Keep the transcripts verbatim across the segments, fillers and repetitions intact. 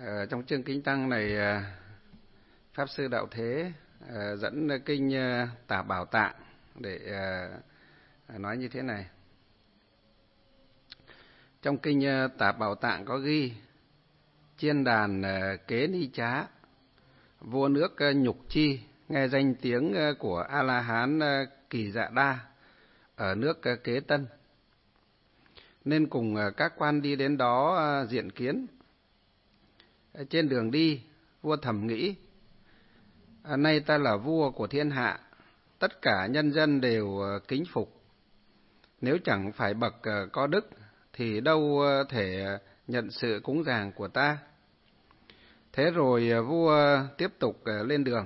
Ờ, trong chương Kinh Tăng này, Pháp Sư Đạo Thế uh, dẫn kinh uh, Tạp Bảo Tạng để uh, nói như thế này. Trong kinh uh, Tạp Bảo Tạng có ghi: Chiên đàn uh, Kế Ni Chá, vua nước uh, Nhục Chi, nghe danh tiếng uh, của A-la-hán uh, Kỳ Dạ Đa ở nước uh, Kế Tân, nên cùng uh, các quan đi đến đó uh, diện kiến. Trên đường đi, vua thầm nghĩ: À, nay ta là vua của thiên hạ, tất cả nhân dân đều uh, kính phục. Nếu chẳng phải bậc uh, có đức, thì đâu uh, thể uh, nhận sự cúng dường của ta. Thế rồi uh, vua tiếp tục uh, lên đường.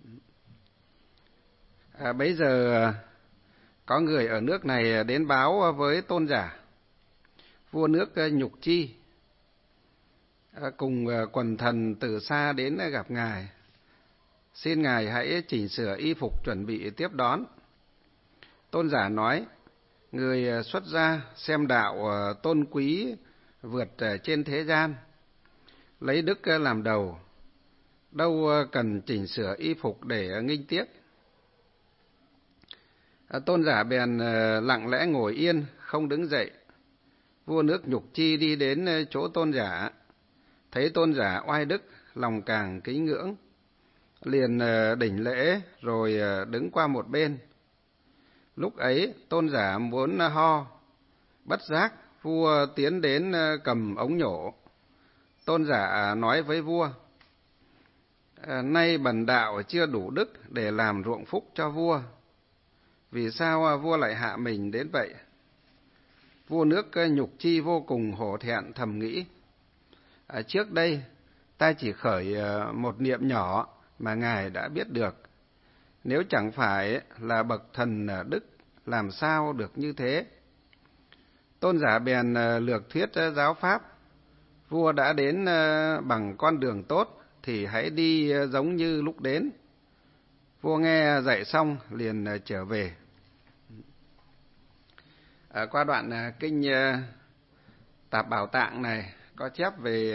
À, bấy giờ uh, có người ở nước này đến báo uh, với tôn giả. Vua nước uh, Nhục Chi uh, cùng uh, quần thần từ xa đến uh, gặp ngài. Xin ngài hãy chỉnh sửa y phục chuẩn bị tiếp đón. Tôn giả nói: người xuất gia xem đạo tôn quý vượt trên thế gian, lấy đức làm đầu, đâu cần chỉnh sửa y phục để nghinh tiếp. Tôn giả bèn lặng lẽ ngồi yên, không đứng dậy. Vua nước Nhục Chi đi đến chỗ tôn giả, thấy tôn giả oai đức, lòng càng kính ngưỡng, liền đỉnh lễ rồi đứng qua một bên. Lúc ấy tôn giả muốn ho, bất giác vua tiến đến cầm ống nhổ. Tôn giả nói với vua: nay bần đạo chưa đủ đức để làm ruộng phúc cho vua, vì sao vua lại hạ mình đến vậy? Vua nước Nhục Chi vô cùng hổ thẹn, thầm nghĩ: trước đây ta chỉ khởi một niệm nhỏ mà ngài đã biết được. Nếu chẳng phải là bậc thần đức, làm sao được như thế? Tôn giả bèn lược thuyết giáo pháp: vua đã đến bằng con đường tốt, thì hãy đi giống như lúc đến. Vua nghe dạy xong liền trở về. À, qua đoạn kinh Tạp Bảo Tạng này có chép về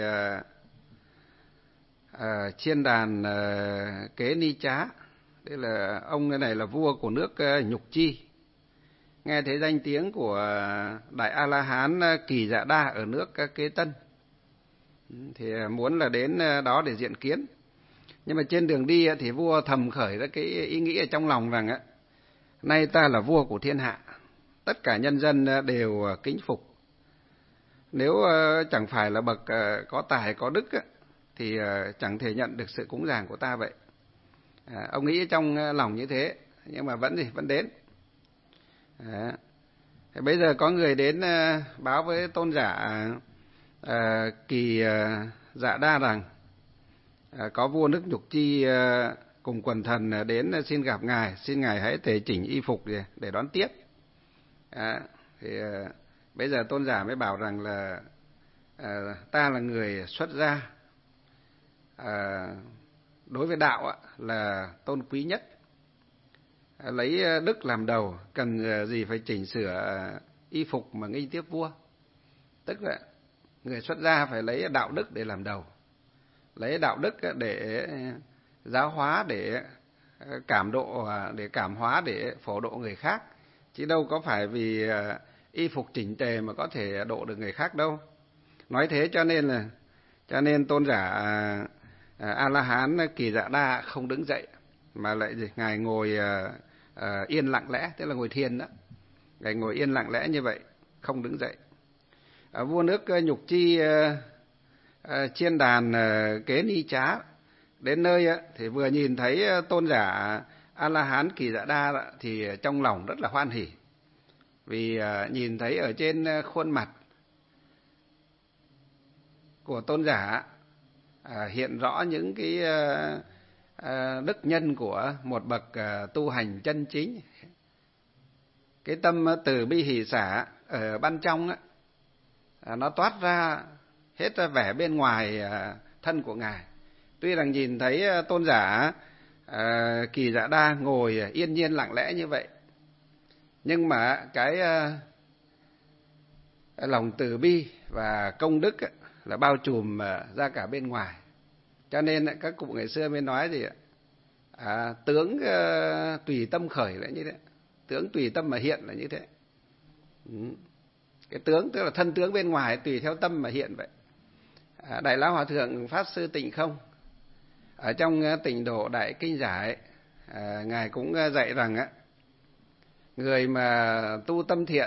À, chiên đàn à, Kế Ni Chá. Đây là ông này là vua của nước à, Nhục Chi, nghe thấy danh tiếng của Đại A-la-hán Kỳ Dạ Đa ở nước à, Kế Tân, thì muốn là đến đó để diện kiến. Nhưng mà trên đường đi thì vua thầm khởi ra cái ý nghĩ ở trong lòng rằng: nay ta là vua của thiên hạ, tất cả nhân dân đều kính phục. Nếu chẳng phải là bậc có tài có đức thì chẳng thể nhận được sự cúng dường của ta vậy. À, ông nghĩ trong lòng như thế, nhưng mà vẫn gì vẫn đến. À, thì bây giờ có người đến uh, báo với tôn giả uh, Kỳ uh, Dạ Đa rằng uh, có vua nước Nhục Chi uh, cùng quần thần đến uh, xin gặp ngài, xin ngài hãy tề chỉnh y phục để, để đón tiếp. À, thì uh, bây giờ tôn giả mới bảo rằng là uh, ta là người xuất gia. À, đối với đạo á, là tôn quý nhất, à, lấy đức làm đầu, cần gì phải chỉnh sửa y phục mà nghinh tiếp vua. Tức là người xuất gia phải lấy đạo đức để làm đầu, lấy đạo đức để giáo hóa, để cảm độ, để cảm hóa, để phổ độ người khác, chứ đâu có phải vì y phục chỉnh tề mà có thể độ được người khác đâu. Nói thế cho nên là cho nên tôn giả A-la-hán Kỳ Dạ Đa không đứng dậy, mà lại gì? Ngài ngồi uh, uh, yên lặng lẽ, tức là ngồi thiền đó. Ngài ngồi yên lặng lẽ như vậy, không đứng dậy. Uh, vua nước uh, Nhục Chi uh, uh, chiên đàn uh, Kế Ni Chá đến nơi uh, thì vừa nhìn thấy uh, tôn giả A-la-hán Kỳ Dạ Đa uh, thì trong lòng rất là hoan hỉ, vì uh, nhìn thấy ở trên uh, khuôn mặt của tôn giả À, hiện rõ những cái uh, uh, đức nhân của một bậc uh, tu hành chân chính. Cái tâm uh, từ bi hỷ xả ở ban trong á, uh, nó toát ra hết uh, vẻ bên ngoài uh, thân của ngài. Tuy rằng nhìn thấy uh, tôn giả uh, Kỳ Dạ Đa ngồi uh, yên nhiên lặng lẽ như vậy, nhưng mà cái uh, lòng từ bi và công đức uh, là bao trùm ra cả bên ngoài. Cho nên các cụ ngày xưa mới nói gì ạ? À, tướng uh, tùy tâm khởi là như thế, tướng tùy tâm mà hiện là như thế. Ừ. Cái tướng tức là thân tướng bên ngoài tùy theo tâm mà hiện vậy. À, Đại Lão Hòa Thượng Pháp Sư Tịnh Không ở trong uh, Tịnh Độ Đại Kinh Giải, à, ngài cũng uh, dạy rằng á, người mà tu tâm thiện,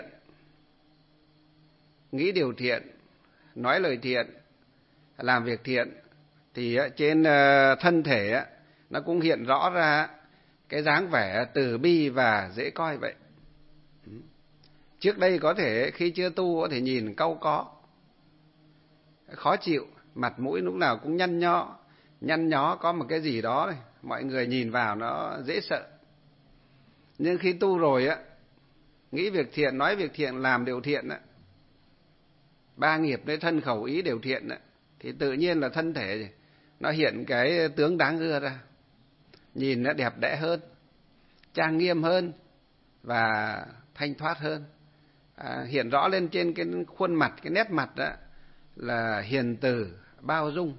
nghĩ điều thiện, nói lời thiện, làm việc thiện, thì uh, trên uh, thân thể uh, nó cũng hiện rõ ra cái dáng vẻ từ bi và dễ coi vậy. Trước đây có thể khi chưa tu có thể nhìn cau có, khó chịu, mặt mũi lúc nào cũng nhăn nhó, nhăn nhó có một cái gì đó này, mọi người nhìn vào nó dễ sợ. Nhưng khi tu rồi á, nghĩ việc thiện, nói việc thiện, làm điều thiện á, ba nghiệp đấy, thân khẩu ý đều thiện á, thì tự nhiên là thân thể nó hiện cái tướng đáng ưa ra, nhìn nó đẹp đẽ hơn, trang nghiêm hơn và thanh thoát hơn. À, hiện rõ lên trên cái khuôn mặt, cái nét mặt đó là hiền từ, bao dung.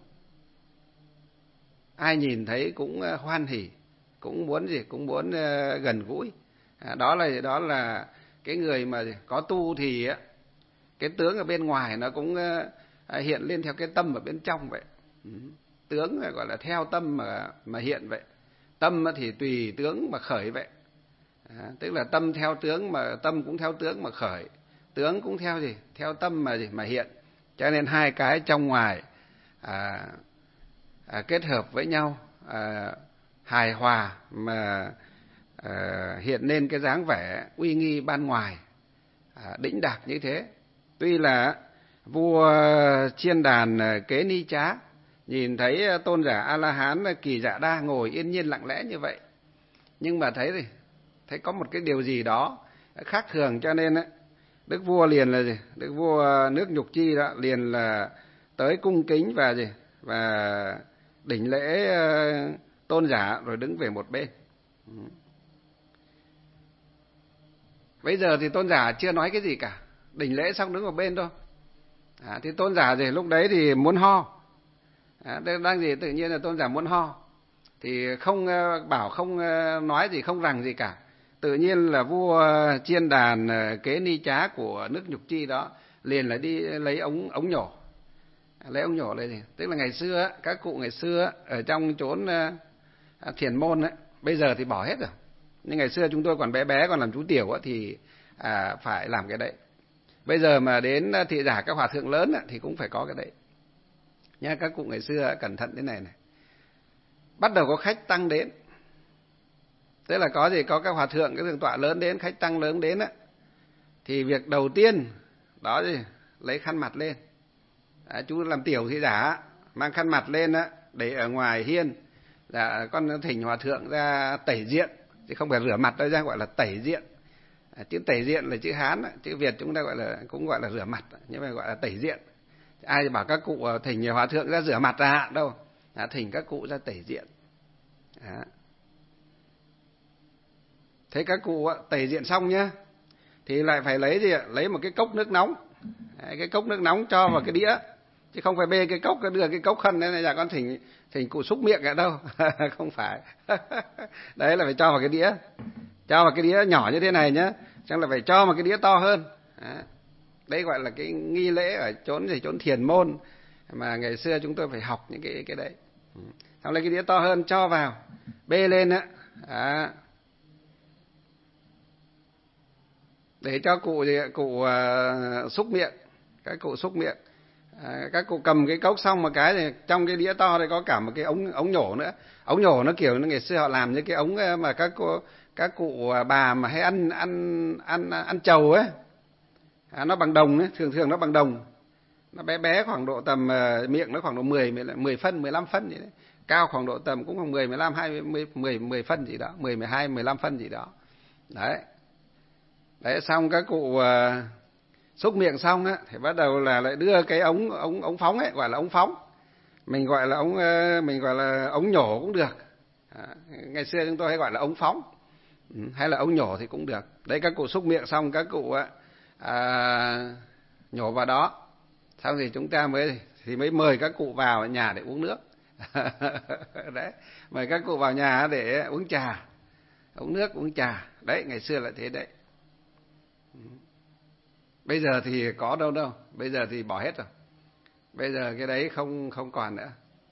Ai nhìn thấy cũng hoan hỉ, cũng muốn gì, cũng muốn uh, gần gũi. À, đó là đó là cái người mà có tu thì á, cái tướng ở bên ngoài nó cũng uh, hiện lên theo cái tâm ở bên trong vậy. Ừ. Tướng gọi là theo tâm mà mà hiện vậy. Tâm thì tùy tướng mà khởi vậy. À, tức là tâm theo tướng, mà tâm cũng theo tướng mà khởi, tướng cũng theo gì, theo tâm mà gì mà hiện. Cho nên hai cái trong ngoài à, à, kết hợp với nhau, à, hài hòa mà à, hiện lên cái dáng vẻ uy nghi ban ngoài, à, đĩnh đạc như thế. Tuy là vua Chiên Đàn Kế Ni Trá nhìn thấy tôn giả A La Hán Kỳ Dạ Đa ngồi yên nhiên lặng lẽ như vậy, nhưng mà thấy gì, thấy có một cái điều gì đó khác thường, cho nên đức vua liền là gì, đức vua nước Nhục Chi đó liền là tới cung kính và gì, và đỉnh lễ tôn giả rồi đứng về một bên. Bây giờ thì tôn giả chưa nói cái gì cả, đỉnh lễ xong đứng một bên thôi. À, thì tôn giả gì lúc đấy thì muốn ho, à, đang gì tự nhiên là tôn giả muốn ho, thì không bảo, không nói gì, không rằng gì cả. Tự nhiên là vua Chiên Đàn Kế Ni Trá của nước Nhục Chi đó liền là đi lấy ống ống nhổ, lấy ống nhổ lấy gì, tức là ngày xưa các cụ ngày xưa ở trong chốn thiền môn ấy, bây giờ thì bỏ hết rồi, nhưng ngày xưa chúng tôi còn bé bé, còn làm chú tiểu ấy, thì à, phải làm cái đấy. Bây giờ mà đến thị giả các hòa thượng lớn ấy, thì cũng phải có cái đấy nha. Các cụ ngày xưa cẩn thận thế này này, bắt đầu có khách tăng đến, tức là có gì, có các hòa thượng, các thượng tọa lớn đến, khách tăng lớn đến á, thì việc đầu tiên đó gì, lấy khăn mặt lên. À, chú làm tiểu thị giả mang khăn mặt lên á, để ở ngoài hiên, là con thỉnh hòa thượng ra tẩy diện, chứ không phải rửa mặt đâu, ra gọi là tẩy diện. À, chữ tẩy diện là chữ Hán, chữ Việt chúng ta gọi là cũng gọi là rửa mặt, nhưng mà gọi là tẩy diện. Ai bảo các cụ thỉnh hòa thượng ra rửa mặt ra đâu, à, thỉnh các cụ ra tẩy diện. À. Thế các cụ tẩy diện xong nhá, thì lại phải lấy gì ạ? Lấy một cái cốc nước nóng. Đấy, cái cốc nước nóng cho vào cái đĩa, chứ không phải bê cái cốc, đưa cái cốc khăn đấy này, là con thỉnh thỉnh cụ xúc miệng ở đâu. Không phải. Đấy là phải cho vào cái đĩa, cho vào cái đĩa nhỏ như thế này nhá, xong là phải cho vào cái đĩa to hơn. Đấy, đấy gọi là cái nghi lễ ở chốn gì, chốn thiền môn mà ngày xưa chúng tôi phải học những cái cái đấy. Xong lấy cái đĩa to hơn cho vào, bê lên á. Đó. Để cho cụ gì, cụ uh, xúc miệng, các cụ xúc miệng. À, các cụ cầm cái cốc xong một cái thì trong cái đĩa to đây có cả một cái ống ống nhổ nữa. Ống nhổ nó kiểu ngày xưa họ làm như cái ống mà các cô các cụ bà mà hay ăn ăn ăn ăn trầu ấy. À, nó bằng đồng ấy, thường thường nó bằng đồng. Nó bé bé khoảng độ tầm uh, miệng nó khoảng độ mười mười phân, mười lăm phân gì đấy. Cao khoảng độ tầm cũng khoảng mười, mười lăm, hai mươi, mười, mười phân gì đó, mười, mười hai, mười lăm phân gì đó. Đấy. Đấy, xong các cụ uh, xúc miệng xong á, thì bắt đầu là lại đưa cái ống ống ống phóng ấy, gọi là ống phóng. Mình gọi là ống uh, mình gọi là ống nhổ cũng được. À, ngày xưa chúng tôi hay gọi là ống phóng, ừ, hay là ống nhổ thì cũng được. Đấy, các cụ xúc miệng xong các cụ á, à, nhổ vào đó, xong thì chúng ta mới thì mới mời các cụ vào nhà để uống nước. Đấy, mời các cụ vào nhà để uống trà, uống nước, uống trà. Đấy, ngày xưa là thế đấy. Bây giờ thì có đâu đâu, bây giờ thì bỏ hết rồi. Bây giờ cái đấy không không còn nữa.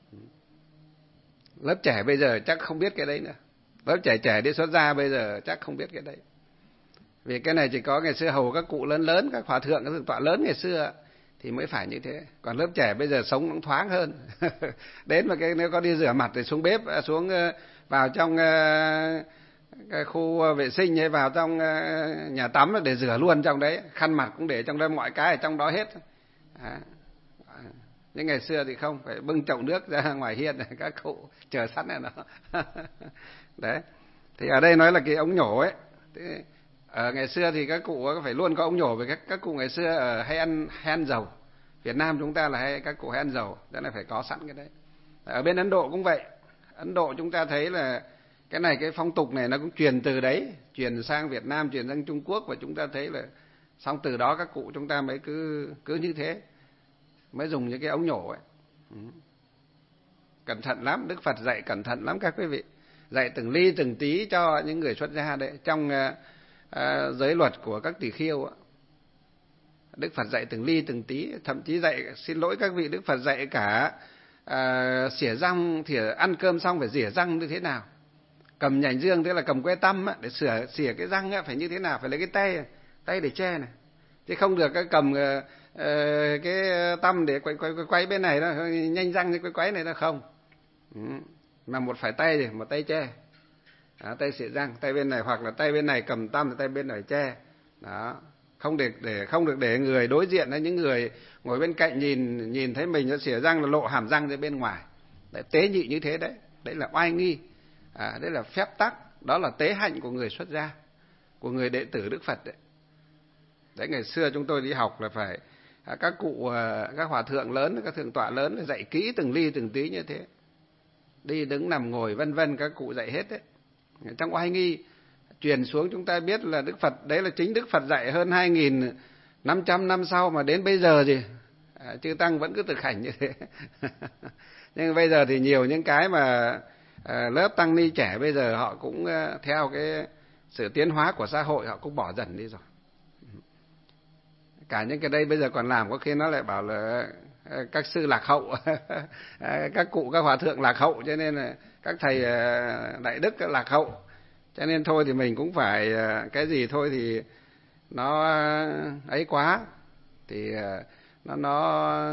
Lớp trẻ bây giờ chắc không biết cái đấy nữa. Lớp trẻ trẻ đi xuất gia bây giờ chắc không biết cái đấy. Vì cái này chỉ có ngày xưa hầu các cụ lớn lớn, các hòa thượng, các thượng tọa lớn ngày xưa thì mới phải như thế. Còn lớp trẻ bây giờ sống cũng thoáng hơn. Đến mà cái nếu có đi rửa mặt thì xuống bếp, xuống vào trong cái khu vệ sinh hay vào trong nhà tắm để rửa luôn trong đấy, khăn mặt cũng để trong đó, mọi cái ở trong đó hết. À, nhưng ngày xưa thì không, phải bưng chậu nước ra ngoài hiên này, các cụ chờ sẵn này nó. Đấy, thì ở đây nói là cái ống nhổ ấy. Thế, ở ngày xưa thì các cụ phải luôn có ống nhổ, vì các các cụ ngày xưa ở hay ăn hay ăn dầu. Việt Nam chúng ta là hay các cụ hay ăn dầu, đó là phải có sẵn cái đấy. Ở bên Ấn Độ cũng vậy. Ấn Độ chúng ta thấy là cái này, cái phong tục này nó cũng truyền từ đấy, truyền sang Việt Nam, truyền sang Trung Quốc, và chúng ta thấy là xong từ đó các cụ chúng ta mới cứ cứ như thế, mới dùng những cái ống nhổ ấy. Ừ. Cẩn thận lắm, Đức Phật dạy cẩn thận lắm các quý vị, dạy từng ly từng tí cho những người xuất gia đấy. Trong uh, uh, giới luật của các tỳ kheo, Đức Phật dạy từng ly từng tí, thậm chí dạy, xin lỗi các vị, Đức Phật dạy cả uh, xỉa răng, thì ăn cơm xong phải rỉa răng như thế nào, cầm nhành dương, tức là cầm que tăm để sửa xỉa cái răng á, phải như thế nào, phải lấy cái tay tay để che này, chứ không được cái cầm uh, uh, cái tăm để quay, quay quay quay bên này đó, nhanh răng như quay quay này đó, không. Ừ. Mà một phải tay thì một tay che, đó, tay xỉa răng, tay bên này, hoặc là tay bên này cầm tăm, tay bên này che, đó, không để để không được để người đối diện hay những người ngồi bên cạnh nhìn nhìn thấy mình nó xỉa răng là lộ hàm răng ra bên ngoài. Đấy, tế nhị như thế đấy, đấy là oai nghi, à, đấy là phép tắc, đó là tế hạnh của người xuất gia, của người đệ tử Đức Phật đấy. Đấy, ngày xưa chúng tôi đi học là phải à, các cụ, à, các hòa thượng lớn, các thượng tọa lớn dạy kỹ từng ly từng tí như thế, đi đứng nằm ngồi vân vân, các cụ dạy hết đấy. Trong oai nghi truyền xuống chúng ta biết là Đức Phật, đấy là chính Đức Phật dạy hơn hai nghìn năm trăm năm sau mà đến bây giờ gì à, chư tăng vẫn cứ thực hành như thế. Nhưng bây giờ thì nhiều những cái mà à, lớp tăng ni trẻ bây giờ họ cũng à, theo cái sự tiến hóa của xã hội, họ cũng bỏ dần đi rồi. Cả những cái đây bây giờ còn làm, có khi nó lại bảo là các sư lạc hậu, các cụ các hòa thượng lạc hậu, cho nên là các thầy đại đức lạc hậu, cho nên thôi thì mình cũng phải cái gì thôi thì nó ấy quá thì nó nó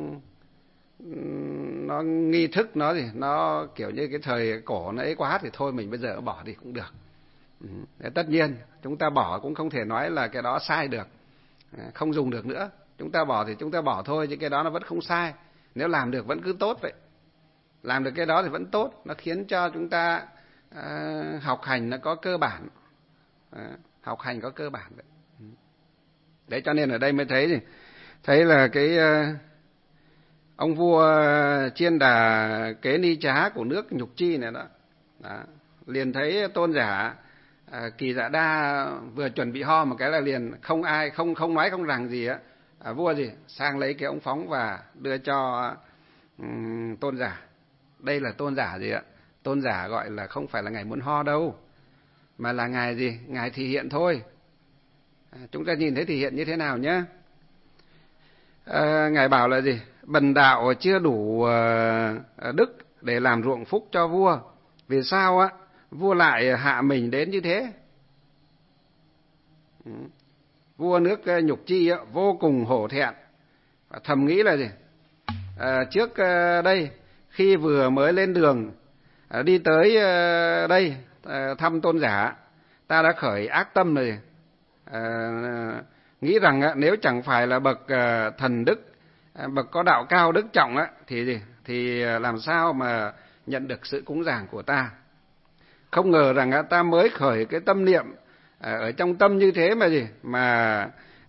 nó nghi thức nó gì nó kiểu như cái thời cổ nó ấy quá thì thôi mình bây giờ bỏ đi cũng được. Ừ. Tất nhiên chúng ta bỏ cũng không thể nói là cái đó sai được, không dùng được nữa. Chúng ta bỏ thì chúng ta bỏ thôi, chứ cái đó nó vẫn không sai. Nếu làm được vẫn cứ tốt vậy. Làm được cái đó thì vẫn tốt, nó khiến cho chúng ta à, học hành nó có cơ bản, à, học hành có cơ bản vậy. Đấy, cho nên ở đây mới thấy gì, thấy là cái uh, ông vua Chiên Đà Kế Ni Trá của nước Nhục Chi này đó, đó liền thấy tôn giả à, Kỳ Dạ Đa vừa chuẩn bị ho một cái là liền không ai không không nói không rằng gì á, à, vua gì sang lấy cái ống phóng và đưa cho um, tôn giả. Đây là tôn giả gì ạ? Tôn giả gọi là không phải là ngài muốn ho đâu, mà là ngài gì? Ngài thể hiện thôi. À, chúng ta nhìn thấy thể hiện như thế nào nhé? À, ngài bảo là gì? Bần đạo chưa đủ uh, đức để làm ruộng phúc cho vua. Vì sao á? Vua lại hạ mình đến như thế. Ừ. Vua nước Nhục Chi á, vô cùng hổ thẹn, và thầm nghĩ là gì? À, trước uh, đây khi vừa mới lên đường uh, đi tới uh, đây uh, thăm tôn giả, ta đã khởi ác tâm rồi, uh, nghĩ rằng uh, nếu chẳng phải là bậc uh, thần đức, uh, bậc có đạo cao đức trọng uh, thì gì thì uh, làm sao mà nhận được sự cúng dường của ta. Không ngờ rằng uh, ta mới khởi cái tâm niệm uh, ở trong tâm như thế mà gì mà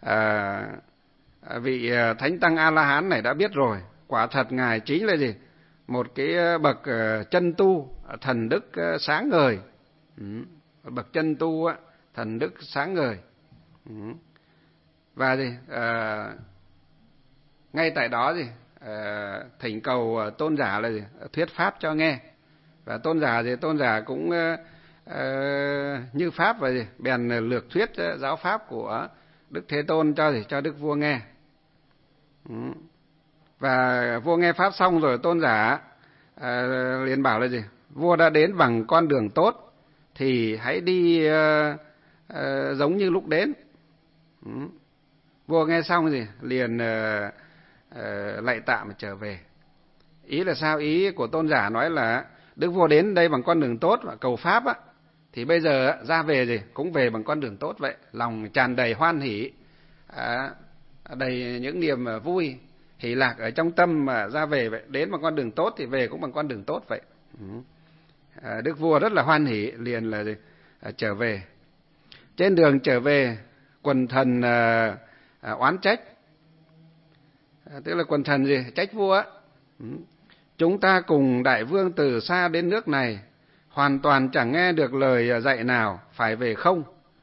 uh, vị uh, thánh tăng A La Hán này đã biết rồi. Quả thật ngài chính là gì? Một cái bậc uh, chân tu, thần đức uh, sáng ngời. Ừ. Bậc chân tu, uh, thần đức sáng ngời. Ừ. Và gì? Uh, ngay tại đó gì? uh, thỉnh cầu tôn giả là gì? Thuyết pháp cho nghe. Và tôn giả thì tôn giả cũng uh, uh, như pháp và gì? Bèn lược thuyết uh, giáo pháp của Đức Thế Tôn cho gì? Cho đức vua nghe. Ừ. Và vua nghe pháp xong rồi tôn giả uh, liền bảo là gì? Vua đã đến bằng con đường tốt thì hãy đi uh, uh, giống như lúc đến. Ừ. Vua nghe xong gì? Liền uh, uh, lạy tạ mà trở về. Ý là sao? Ý của tôn giả nói là đức vua đến đây bằng con đường tốt và cầu pháp á, thì bây giờ ra về gì cũng về bằng con đường tốt vậy, lòng tràn đầy hoan hỷ, à, đầy những niềm vui hỷ lạc ở trong tâm mà ra về vậy. Đến bằng con đường tốt thì về cũng bằng con đường tốt vậy. À, đức vua rất là hoan hỷ, liền là gì? À, trở về. Trên đường trở về, quần thần à, à, oán trách, à, tức là quần thần gì trách vua á. Chúng ta cùng đại vương từ xa đến nước này, hoàn toàn chẳng nghe được lời dạy nào, phải về không?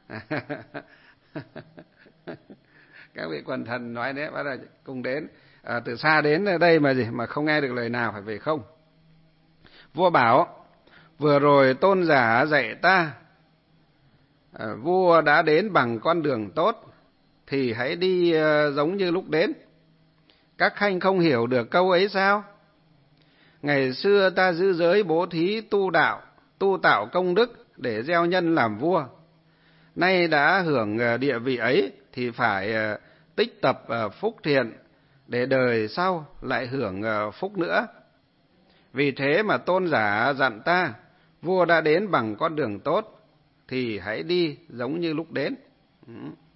Các vị quần thần nói đấy, bắt đầu cùng đến, à, từ xa đến đây mà gì mà không nghe được lời nào, phải về không? Vua bảo, vừa rồi tôn giả dạy ta, à, vua đã đến bằng con đường tốt, thì hãy đi à, giống như lúc đến. Các khanh không hiểu được câu ấy sao? Ngày xưa ta giữ giới bố thí tu đạo, tu tạo công đức để gieo nhân làm vua. Nay đã hưởng địa vị ấy thì phải tích tập phúc thiện để đời sau lại hưởng phúc nữa. Vì thế mà tôn giả dặn ta, vua đã đến bằng con đường tốt thì hãy đi giống như lúc đến. Ừ.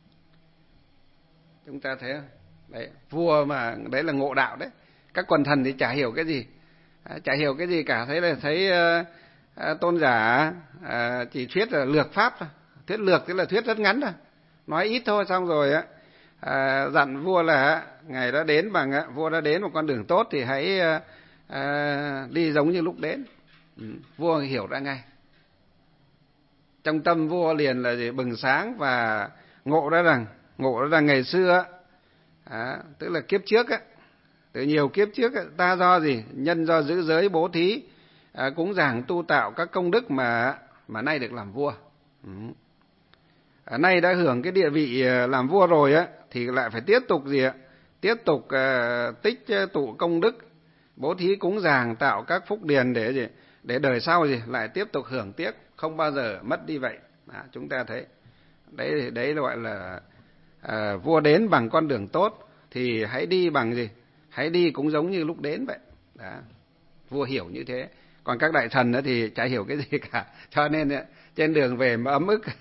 Chúng ta thấy không? Đấy, vua mà đấy là ngộ đạo đấy. Các quần thần thì chả hiểu cái gì. À, chả hiểu cái gì cả, thấy là thấy uh, uh, tôn giả uh, chỉ thuyết là lược pháp thôi. Thuyết lược tức là thuyết rất ngắn thôi, nói ít thôi, xong rồi á uh, dặn vua là ngày đã đến bằng uh, vua đã đến một con đường tốt thì hãy uh, uh, đi giống như lúc đến. Ừ, vua hiểu ra ngay. Trong tâm vua liền là gì? Bừng sáng và ngộ ra rằng ngộ ra rằng ngày xưa uh, tức là kiếp trước á, từ nhiều kiếp trước ta do gì? Nhân do giữ giới bố thí, à, cúng dường tu tạo các công đức mà mà nay được làm vua. Ừ. À, nay đã hưởng cái địa vị làm vua rồi á, thì lại phải tiếp tục gì ạ? Tiếp tục uh, tích tụ công đức, bố thí cúng dường tạo các phúc điền để gì? Để đời sau gì? Lại tiếp tục hưởng tiếc, không bao giờ mất đi vậy. À, chúng ta thấy đấy, đấy gọi là à, vua đến bằng con đường tốt thì hãy đi bằng gì? Hãy đi cũng giống như lúc đến vậy. Đó. Vua hiểu như thế. Còn các đại thần đó thì chả hiểu cái gì cả. Cho nên trên đường về mà ấm ức.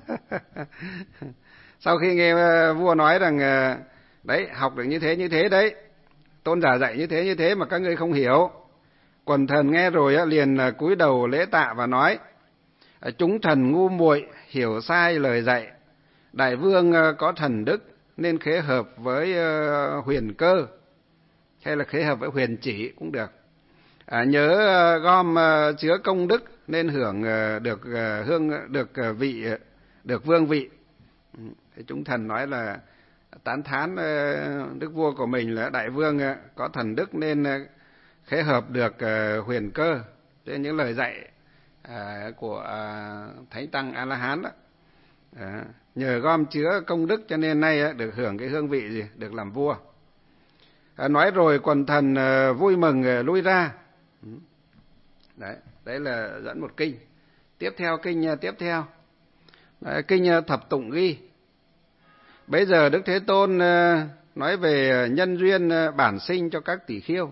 Sau khi nghe vua nói rằng đấy, học được như thế như thế đấy, tôn giả dạy như thế như thế mà các ngươi không hiểu. Quần thần nghe rồi liền cúi đầu lễ tạ và nói, chúng thần ngu muội hiểu sai lời dạy. Đại vương có thần đức nên khế hợp với huyền cơ, hay là khế hợp với huyền chỉ cũng được. À, nhớ uh, gom uh, chứa công đức nên hưởng uh, được uh, hương được uh, vị uh, được vương vị. Ừ. Thì chúng thần nói là tán thán uh, đức vua của mình là đại vương uh, có thần đức nên uh, khế hợp được uh, huyền cơ. Thế những lời dạy uh, của uh, Thánh Tăng A La Hán đó. À, nhờ gom chứa công đức cho nên nay uh, được hưởng cái hương vị gì, được làm vua. À, nói rồi quần thần uh, vui mừng uh, lui ra. Đấy, đấy là dẫn một kinh. Tiếp theo kinh uh, tiếp theo. Đấy, kinh uh, thập tụng ghi. Bây giờ Đức Thế Tôn uh, nói về nhân duyên uh, bản sinh cho các tỷ khiêu.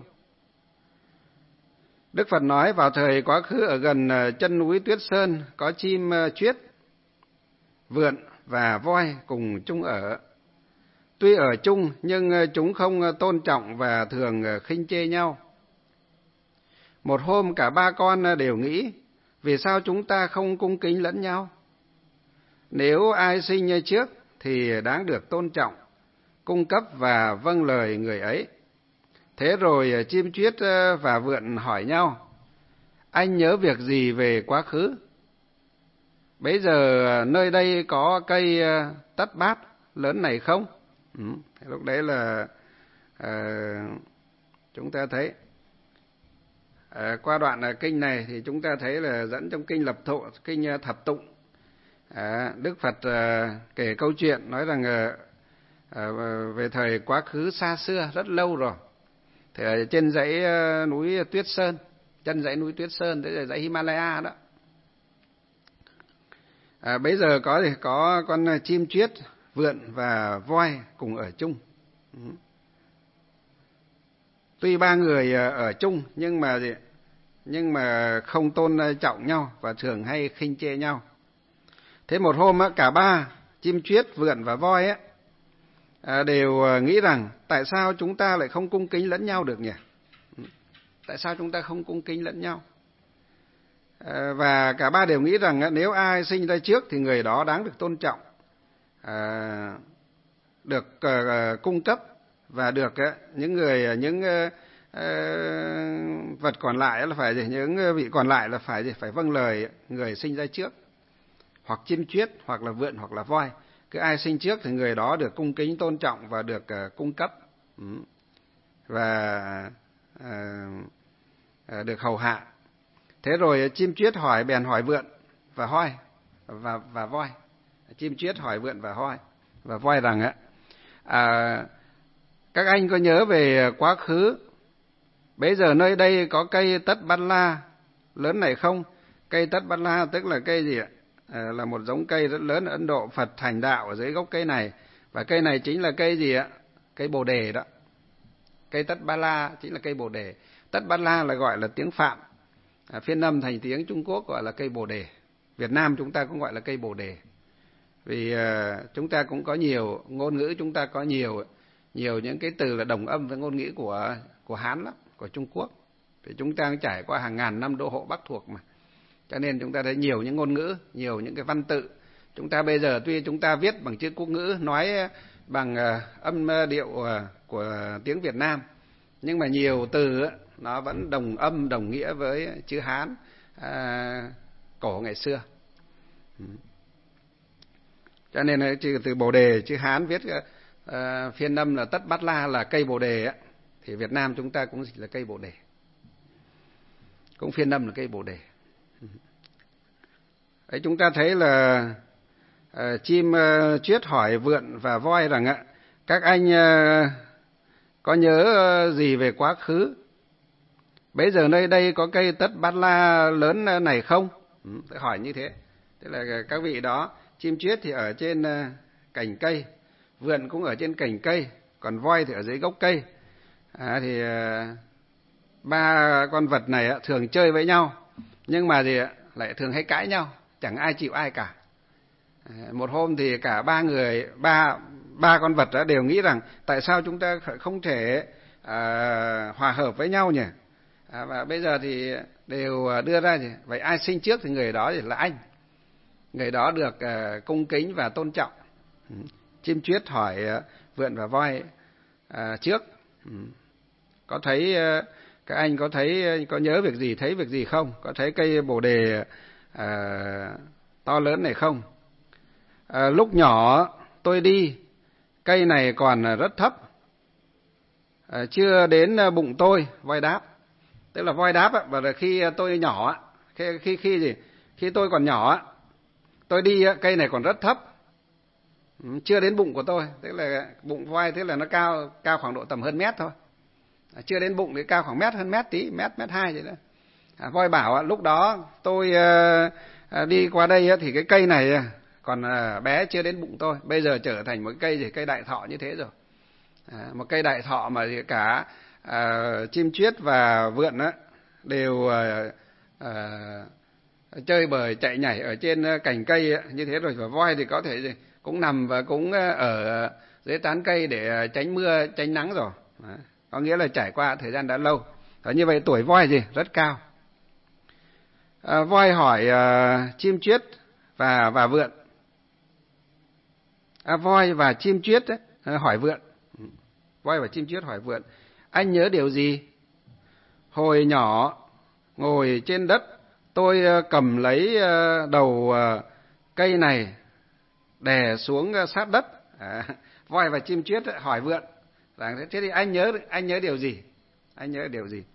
Đức Phật nói vào thời quá khứ ở gần uh, chân núi Tuyết Sơn có chim uh, chuyết, vượn và voi cùng chung ở. Tuy ở chung nhưng chúng không tôn trọng và thường khinh chê nhau. Một hôm cả ba con đều nghĩ, vì sao chúng ta không cung kính lẫn nhau? Nếu ai sinh trước thì đáng được tôn trọng, cung cấp và vâng lời người ấy. Thế rồi chim chuyết và vượn hỏi nhau, anh nhớ việc gì về quá khứ? Bấy giờ nơi đây có cây tất bát lớn này không? Ừ, lúc đấy là uh, chúng ta thấy à, qua đoạn à, kinh này thì chúng ta thấy là dẫn trong kinh Lập Thụ, kinh à, Thập Tụng, à, Đức Phật à, kể câu chuyện nói rằng à, à, về thời quá khứ xa xưa rất lâu rồi, thì ở trên dãy à, núi Tuyết Sơn, chân dãy núi Tuyết Sơn, đấy là dãy Himalaya đó. À, bây giờ có thì có con chim chuyết, vượn và voi cùng ở chung. Tuy ba người ở chung nhưng mà gì? Nhưng mà không tôn trọng nhau và thường hay khinh chê nhau. Thế một hôm cả ba, chim chuyết, vượn và voi ấy, đều nghĩ rằng tại sao chúng ta lại không cung kính lẫn nhau được nhỉ? Tại sao chúng ta không cung kính lẫn nhau? Và cả ba đều nghĩ rằng nếu ai sinh ra trước thì người đó đáng được tôn trọng, được cung cấp, và được những người những vật còn lại là phải gì, những vị còn lại là phải gì, phải vâng lời người sinh ra trước, hoặc chim chuyết, hoặc là vượn, hoặc là voi. Cứ ai sinh trước thì người đó được cung kính tôn trọng và được cung cấp và được hầu hạ. Thế rồi chim chuyết hỏi bèn hỏi vượn và voi và và voi. Chim chuyết hỏi vượn và voi và voi rằng á, à, các anh có nhớ về quá khứ, bây giờ nơi đây có cây tất bát la lớn này không? Cây tất bát la tức là cây gì ạ? À, là một giống cây rất lớn ở Ấn Độ. Phật thành đạo ở dưới gốc cây này, và cây này chính là cây gì ạ? Cây bồ đề đó. Cây tất bát la chính là cây bồ đề. Tất bát la là gọi là tiếng Phạm, à, phiên âm thành tiếng Trung Quốc gọi là cây bồ đề. Việt Nam chúng ta cũng gọi là cây bồ đề, vì uh, chúng ta cũng có nhiều ngôn ngữ, chúng ta có nhiều nhiều những cái từ là đồng âm với ngôn ngữ của của Hán lắm, của Trung Quốc. Thì chúng ta trải qua hàng ngàn năm đô hộ Bắc thuộc mà, cho nên chúng ta thấy nhiều những ngôn ngữ, nhiều những cái văn tự. Chúng ta bây giờ tuy chúng ta viết bằng chữ quốc ngữ, nói bằng uh, âm điệu uh, của tiếng Việt Nam, nhưng mà nhiều từ uh, nó vẫn đồng âm đồng nghĩa với chữ Hán uh, cổ ngày xưa. Cho nên chữ từ bồ đề, chữ Hán viết uh, phiên âm là tất bát la là cây bồ đề ấy, thì Việt Nam chúng ta cũng dịch là cây bồ đề, cũng phiên âm là cây bồ đề. Đấy, chúng ta thấy là uh, chim uh, chuyết hỏi vượn và voi rằng ạ, các anh uh, có nhớ uh, gì về quá khứ? Bây giờ nơi đây có cây tất bát la lớn này không? Ừ, hỏi như thế. Tức là các vị đó, chim chuyết thì ở trên uh, cành cây, vượn cũng ở trên cành cây, còn voi thì ở dưới gốc cây. À, thì uh, ba con vật này uh, thường chơi với nhau, nhưng mà thì uh, lại thường hay cãi nhau, chẳng ai chịu ai cả. À, một hôm thì cả ba người, ba ba con vật đó đều nghĩ rằng tại sao chúng ta không thể uh, hòa hợp với nhau nhỉ? À, và bây giờ thì đều đưa ra thì vậy ai sinh trước thì người đó thì là anh, người đó được uh, cung kính và tôn trọng. Ừ. Chim chuyết hỏi uh, vượn và voi uh, trước, ừ. có thấy uh, các anh có thấy có nhớ việc gì, thấy việc gì không? Có thấy cây bồ đề uh, to lớn này không? Uh, lúc nhỏ tôi đi, cây này còn rất thấp, uh, chưa đến bụng tôi. Voi đáp, tức là voi đáp và là khi tôi nhỏ, khi khi khi gì, khi tôi còn nhỏ, tôi đi cây này còn rất thấp, chưa đến bụng của tôi. Tức là bụng voi thế là nó cao cao khoảng độ tầm hơn mét thôi, chưa đến bụng thì cao khoảng mét, hơn mét tí, mét mét hai vậy đó. À, voi bảo lúc đó tôi uh, đi qua đây thì cái cây này còn uh, bé, chưa đến bụng tôi, bây giờ trở thành một cây gì, cây đại thọ như thế rồi. À, một cây đại thọ mà cả uh, chim chuyết và vượn á, đều uh, uh, chơi bời chạy nhảy ở trên cành cây như thế rồi. Và voi thì có thể gì, cũng nằm và cũng ở dưới tán cây để tránh mưa tránh nắng rồi. Đó, có nghĩa là trải qua thời gian đã lâu. Đó, như vậy tuổi voi gì rất cao. À, voi hỏi uh, chim chuyết và và vượn. À, voi và chim chuyết ấy, hỏi vượn. Voi và chim chuyết hỏi vượn: anh nhớ điều gì? Hồi nhỏ ngồi trên đất, tôi cầm lấy đầu cây này đè xuống sát đất. À, voi và chim chuyết hỏi vượn rằng thế thì anh nhớ anh nhớ điều gì? Anh nhớ điều gì?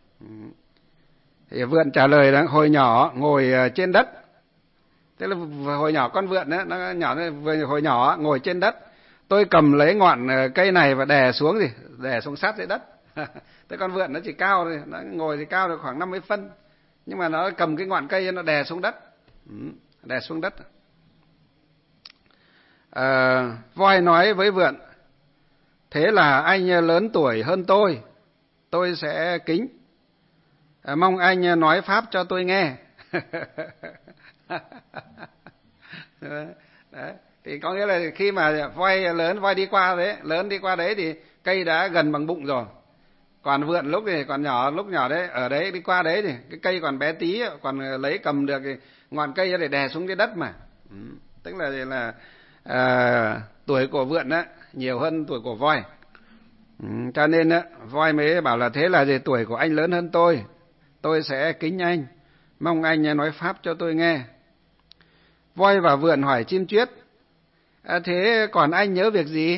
Thì vượn trả lời là hồi nhỏ ngồi trên đất. Tức là hồi nhỏ con vượn đó, nó nhỏ hồi nhỏ ngồi trên đất. Tôi cầm lấy ngọn cây này và đè xuống gì, đè xuống sát dưới đất. Thế con vượn nó chỉ cao thôi, nó ngồi thì cao được khoảng năm mươi phân, nhưng mà nó cầm cái ngọn cây nó đè xuống đất, đè xuống đất. À, voi nói với vượn: thế là anh lớn tuổi hơn tôi, tôi sẽ kính, à, mong anh nói pháp cho tôi nghe. Đấy. Thì có nghĩa là khi mà voi lớn, voi đi qua đấy, lớn đi qua đấy thì cây đã gần bằng bụng rồi. Còn vượn lúc thì còn nhỏ, lúc nhỏ đấy, ở đấy đi qua đấy thì cái cây còn bé tí, còn lấy cầm được cái ngọn cây để đè xuống dưới đất mà. Ừ. Tức là là à, tuổi của vượn á nhiều hơn tuổi của voi. Ừ. Cho nên á voi mới bảo là thế là gì, tuổi của anh lớn hơn tôi, tôi sẽ kính anh, mong anh nói pháp cho tôi nghe. Voi và vượn hỏi chim chuyết: à, thế còn anh nhớ việc gì?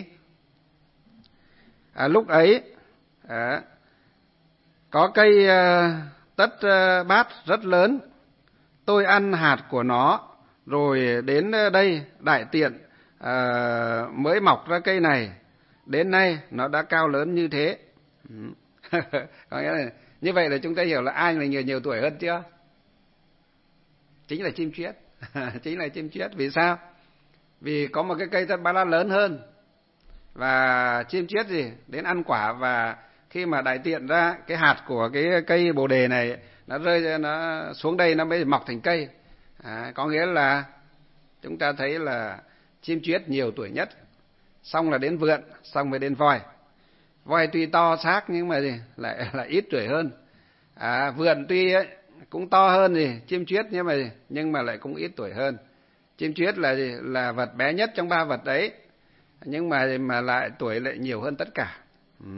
À, lúc ấy à, có cây uh, tất uh, bát rất lớn, tôi ăn hạt của nó, rồi đến đây đại tiện uh, mới mọc ra cây này, đến nay nó đã cao lớn như thế. Có nghĩa là, như vậy là chúng ta hiểu là ai là nhiều nhiều tuổi hơn chưa? Chính là chim chuyết. Chính là chim chuyết. Vì sao? Vì có một cái cây tất bát lớn hơn, và chim chuyết gì đến ăn quả, và khi mà đại tiện ra cái hạt của cái cây bồ đề này nó rơi nó xuống đây, nó mới mọc thành cây. À, có nghĩa là chúng ta thấy là chim chuyết nhiều tuổi nhất, xong là đến vượn, xong mới đến voi. Voi tuy to xác nhưng mà gì lại lại ít tuổi hơn. À, vượn tuy ấy, cũng to hơn gì chim chuyết, nhưng mà nhưng mà lại cũng ít tuổi hơn. Chim chuyết là gì? Là vật bé nhất trong ba vật đấy, nhưng mà mà lại tuổi lại nhiều hơn tất cả. Ừ.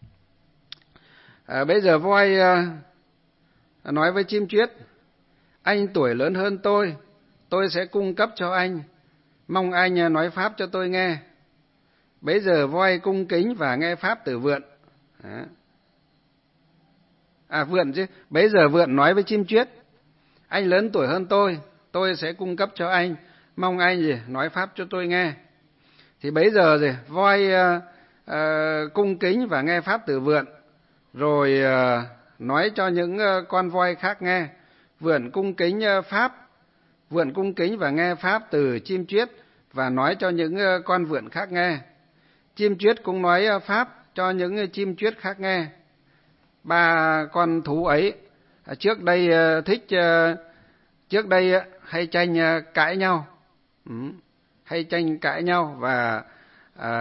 À, bây giờ voi à, nói với chim chuyết: anh tuổi lớn hơn tôi, tôi sẽ cung cấp cho anh, mong anh nói pháp cho tôi nghe. Bây giờ voi cung kính và nghe pháp từ vượn. À, à vượn chứ. Bây giờ vượn nói với chim chuyết: anh lớn tuổi hơn tôi, tôi sẽ cung cấp cho anh, mong anh gì nói pháp cho tôi nghe. Thì bấy giờ gì voi uh, uh, cung kính và nghe pháp từ vượn, rồi uh, nói cho những uh, con voi khác nghe. Vượn cung kính uh, pháp, vượn cung kính và nghe pháp từ chim chuyết, và nói cho những uh, con vượn khác nghe. Chim chuyết cũng nói uh, pháp cho những uh, chim chuyết khác nghe. Ba con thú ấy uh, trước đây uh, thích uh, trước đây uh, hay tranh uh, cãi nhau. Ừ. Hay tranh cãi nhau và à,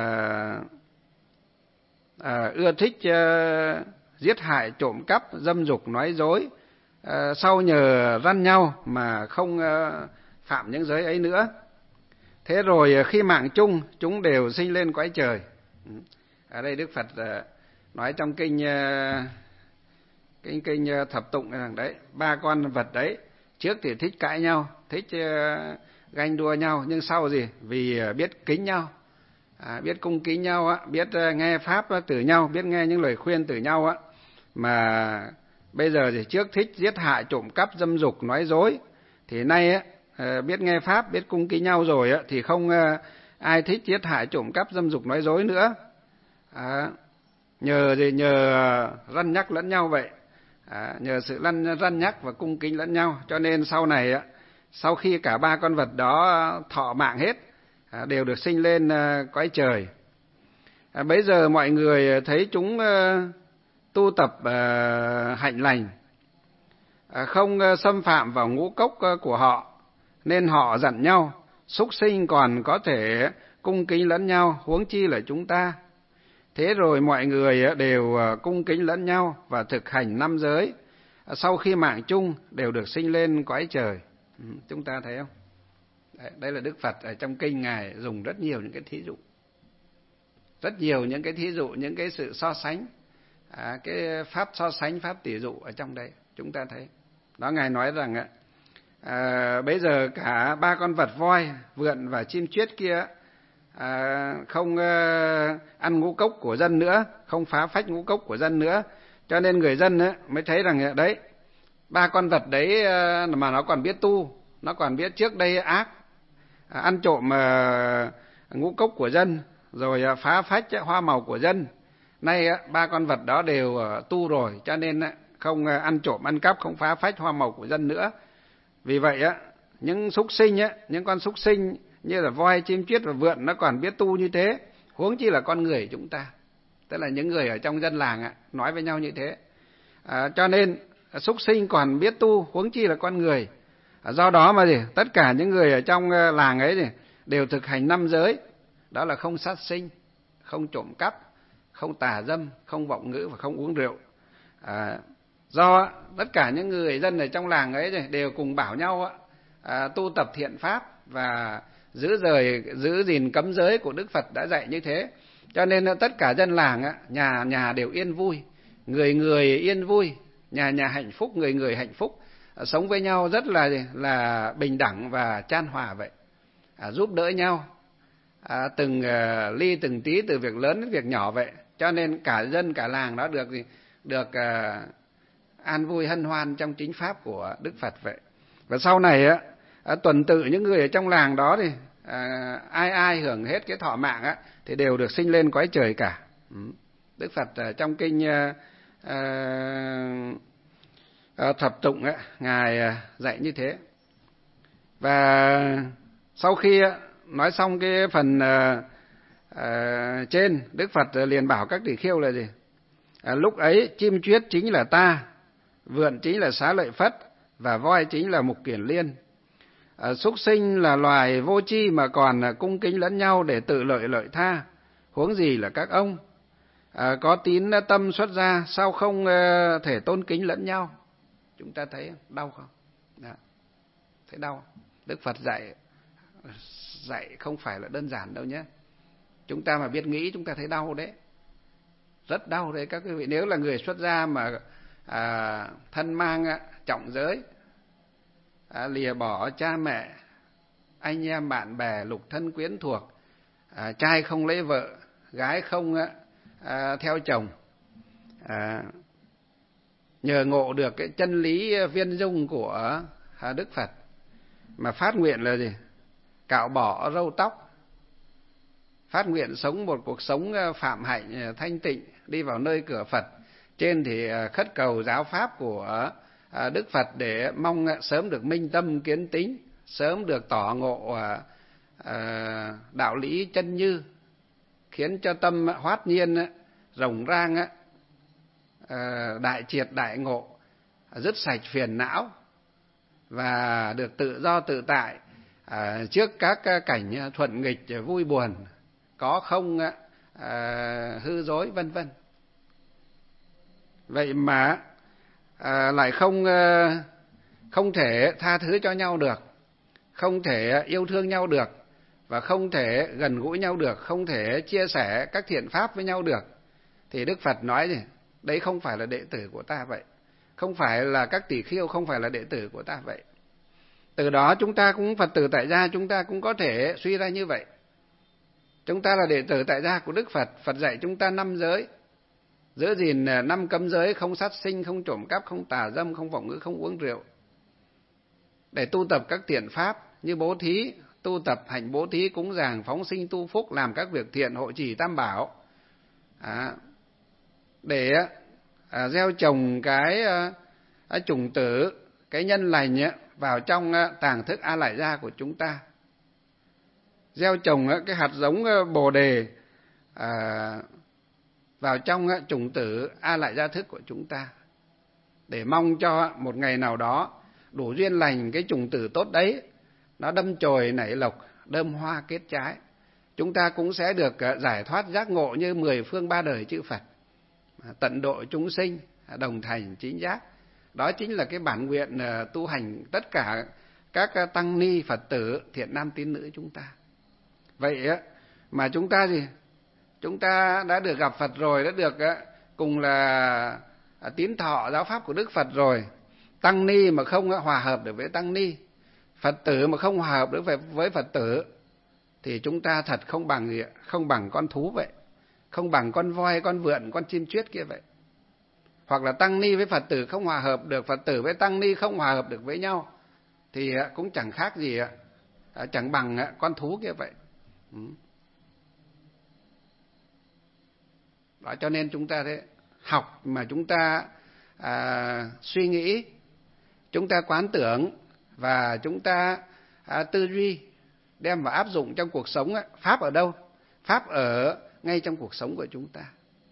à, ưa thích à, giết hại, trộm cắp, dâm dục, nói dối. À, sau nhờ răn nhau mà không à, phạm những giới ấy nữa. Thế rồi khi mạng chung, chúng đều sinh lên cõi trời. Ở đây Đức Phật à, nói trong kinh à, kinh kinh thập tụng rằng đấy, ba con vật đấy trước thì thích cãi nhau, thích à, ganh đua nhau, nhưng sau gì vì biết kính nhau, à, biết cung kính nhau á, biết nghe pháp từ nhau, biết nghe những lời khuyên từ nhau á, mà bây giờ thì trước thích giết hại, trộm cắp, dâm dục, nói dối, thì nay á biết nghe pháp, biết cung kính nhau rồi á, thì không ai thích giết hại, trộm cắp, dâm dục, nói dối nữa. À, nhờ gì nhờ răn nhắc lẫn nhau vậy, à, nhờ sự lăn răn nhắc và cung kính lẫn nhau, cho nên sau này á, sau khi cả ba con vật đó thọ mạng hết, à, đều được sinh lên à, cõi trời. À, bấy giờ mọi người thấy chúng à, tu tập à, hạnh lành, à, không à, xâm phạm vào ngũ cốc à, của họ, nên họ dặn nhau: súc sinh còn có thể cung kính lẫn nhau, huống chi là chúng ta. Thế rồi mọi người đều à, cung kính lẫn nhau và thực hành năm giới. À, sau khi mạng chung đều được sinh lên cõi trời. Ừ, chúng ta thấy không? Đấy, đây là Đức Phật ở trong kinh Ngài dùng rất nhiều những cái thí dụ, rất nhiều những cái thí dụ, những cái sự so sánh, à, cái pháp so sánh, pháp tỉ dụ ở trong đây chúng ta thấy. Đó, Ngài nói rằng à, bây giờ cả ba con vật voi, vượn và chim chuyết kia à, không à, ăn ngũ cốc của dân nữa, không phá phách ngũ cốc của dân nữa, Cho nên người dân ấy, mới thấy rằng đấy, ba con vật đấy mà nó còn biết tu, nó còn biết trước đây ác, ăn trộm ngũ cốc của dân, rồi phá phách hoa màu của dân. Nay ba con vật đó đều tu rồi, cho nên không ăn trộm, ăn cắp, không phá phách hoa màu của dân nữa. Vì vậy á, những súc sinh á, những con súc sinh như là voi, chim chiết và vượn nó còn biết tu như thế, huống chi là con người chúng ta. Tức là những người ở trong dân làng á, nói với nhau như thế. À, cho nên súc sinh còn biết tu, huống chi là con người. À, do đó mà gì, tất cả những người ở trong làng ấy thì đều thực hành năm giới, đó là không sát sinh, không trộm cắp, không tà dâm, không vọng ngữ và không uống rượu. À, do tất cả những người dân ở trong làng ấy đều cùng bảo nhau à, tu tập thiện pháp và giữ rời giữ gìn cấm giới của Đức Phật đã dạy như thế, cho nên tất cả dân làng nhà nhà đều yên vui, người người yên vui, nhà nhà hạnh phúc, người người hạnh phúc, sống với nhau rất là là bình đẳng và chan hòa vậy, à, giúp đỡ nhau à, từng uh, ly từng tí, từ việc lớn đến việc nhỏ vậy. Cho nên cả dân cả làng đó được được uh, an vui hân hoan trong chính pháp của Đức Phật vậy. Và sau này á, tuần tự những người ở trong làng đó thì à, ai ai hưởng hết cái thọ mạng á, thì đều được sinh lên cõi trời cả. Đức Phật ở trong kinh à, à, thập tụng á, ngài dạy như thế. Và sau khi nói xong cái phần à, à, trên, Đức Phật liền bảo các tỷ khưu là gì? À, lúc ấy chim chuyết chính là ta, vượn chính là Xá Lợi Phất, và voi chính là Mục Kiền Liên. À, súc sinh là loài vô tri mà còn cung kính lẫn nhau để tự lợi lợi tha, huống gì là các ông. À, có tín tâm xuất gia, sao không uh, thể tôn kính lẫn nhau? Chúng ta thấy đau không? Đó. Thấy đau. Đức Phật dạy dạy không phải là đơn giản đâu nhé. Chúng ta mà biết nghĩ chúng ta thấy đau đấy. Rất đau đấy các quý vị. Nếu là người xuất gia mà à, thân mang à, trọng giới, à, lìa bỏ cha mẹ, anh em bạn bè, lục thân quyến thuộc, à, trai không lấy vợ, gái không à, theo chồng, à, nhờ ngộ được cái chân lý viên dung của à, Đức Phật mà phát nguyện là gì? Cạo bỏ râu tóc, phát nguyện sống một cuộc sống phạm hạnh thanh tịnh, đi vào nơi cửa Phật. Trên thì khất cầu giáo pháp của Đức Phật để mong sớm được minh tâm kiến tính, sớm được tỏ ngộ đạo lý chân như, khiến cho tâm hoát nhiên, rộng rang, đại triệt đại ngộ, dứt sạch phiền não và được tự do tự tại trước các cảnh thuận nghịch vui buồn, có không hư dối vân vân. Vậy mà à, lại không à, không thể tha thứ cho nhau được, không thể yêu thương nhau được, và không thể gần gũi nhau được, không thể chia sẻ các thiện pháp với nhau được, thì Đức Phật nói gì? Đấy không phải là đệ tử của ta vậy, không phải là các tỷ khưu, không phải là đệ tử của ta vậy. Từ đó chúng ta cũng Phật tử tại gia, chúng ta cũng có thể suy ra như vậy. Chúng ta là đệ tử tại gia của Đức Phật, Phật dạy chúng ta năm giới, giữ gìn năm cấm giới: không sát sinh, không trộm cắp, không tà dâm, không vọng ngữ, không uống rượu, để tu tập các thiện pháp như bố thí, tu tập hành bố thí, cúng dường, phóng sinh, tu phúc, làm các việc thiện, hộ trì tam bảo, à, để à, gieo trồng cái à, chủng tử, cái nhân lành ấy, vào trong à, tàng thức A Lại Gia của chúng ta, gieo trồng à, cái hạt giống à, Bồ Đề à, vào trong à, chủng tử A Lại Gia thức của chúng ta, để mong cho một ngày nào đó đủ duyên lành, cái chủng tử tốt đấy nó đâm chồi nảy lộc, đơm hoa kết trái, chúng ta cũng sẽ được giải thoát giác ngộ như mười phương ba đời chư Phật, tận độ chúng sinh, đồng thành chính giác. Đó chính là cái bản nguyện tu hành tất cả các tăng ni Phật tử thiện nam tín nữ chúng ta. Vậy mà chúng ta gì? Chúng ta đã được gặp Phật rồi, đã được cùng là tín thọ giáo pháp của Đức Phật rồi. Tăng ni mà không hòa hợp được với tăng ni, Phật tử mà không hòa hợp được với Phật tử, thì chúng ta thật không bằng không bằng con thú vậy, không bằng con voi, con vượn, con chim chuyết kia vậy. hoặc là tăng ni với Phật tử không hòa hợp được, Phật tử với tăng ni không hòa hợp được với nhau, thì cũng chẳng khác gì, chẳng bằng con thú kia vậy. Đó, cho nên chúng ta thế, học mà chúng ta à, suy nghĩ, chúng ta quán tưởng và chúng ta à, tư duy, đem vào áp dụng trong cuộc sống. Pháp ở đâu? Pháp ở ngay trong cuộc sống của chúng ta.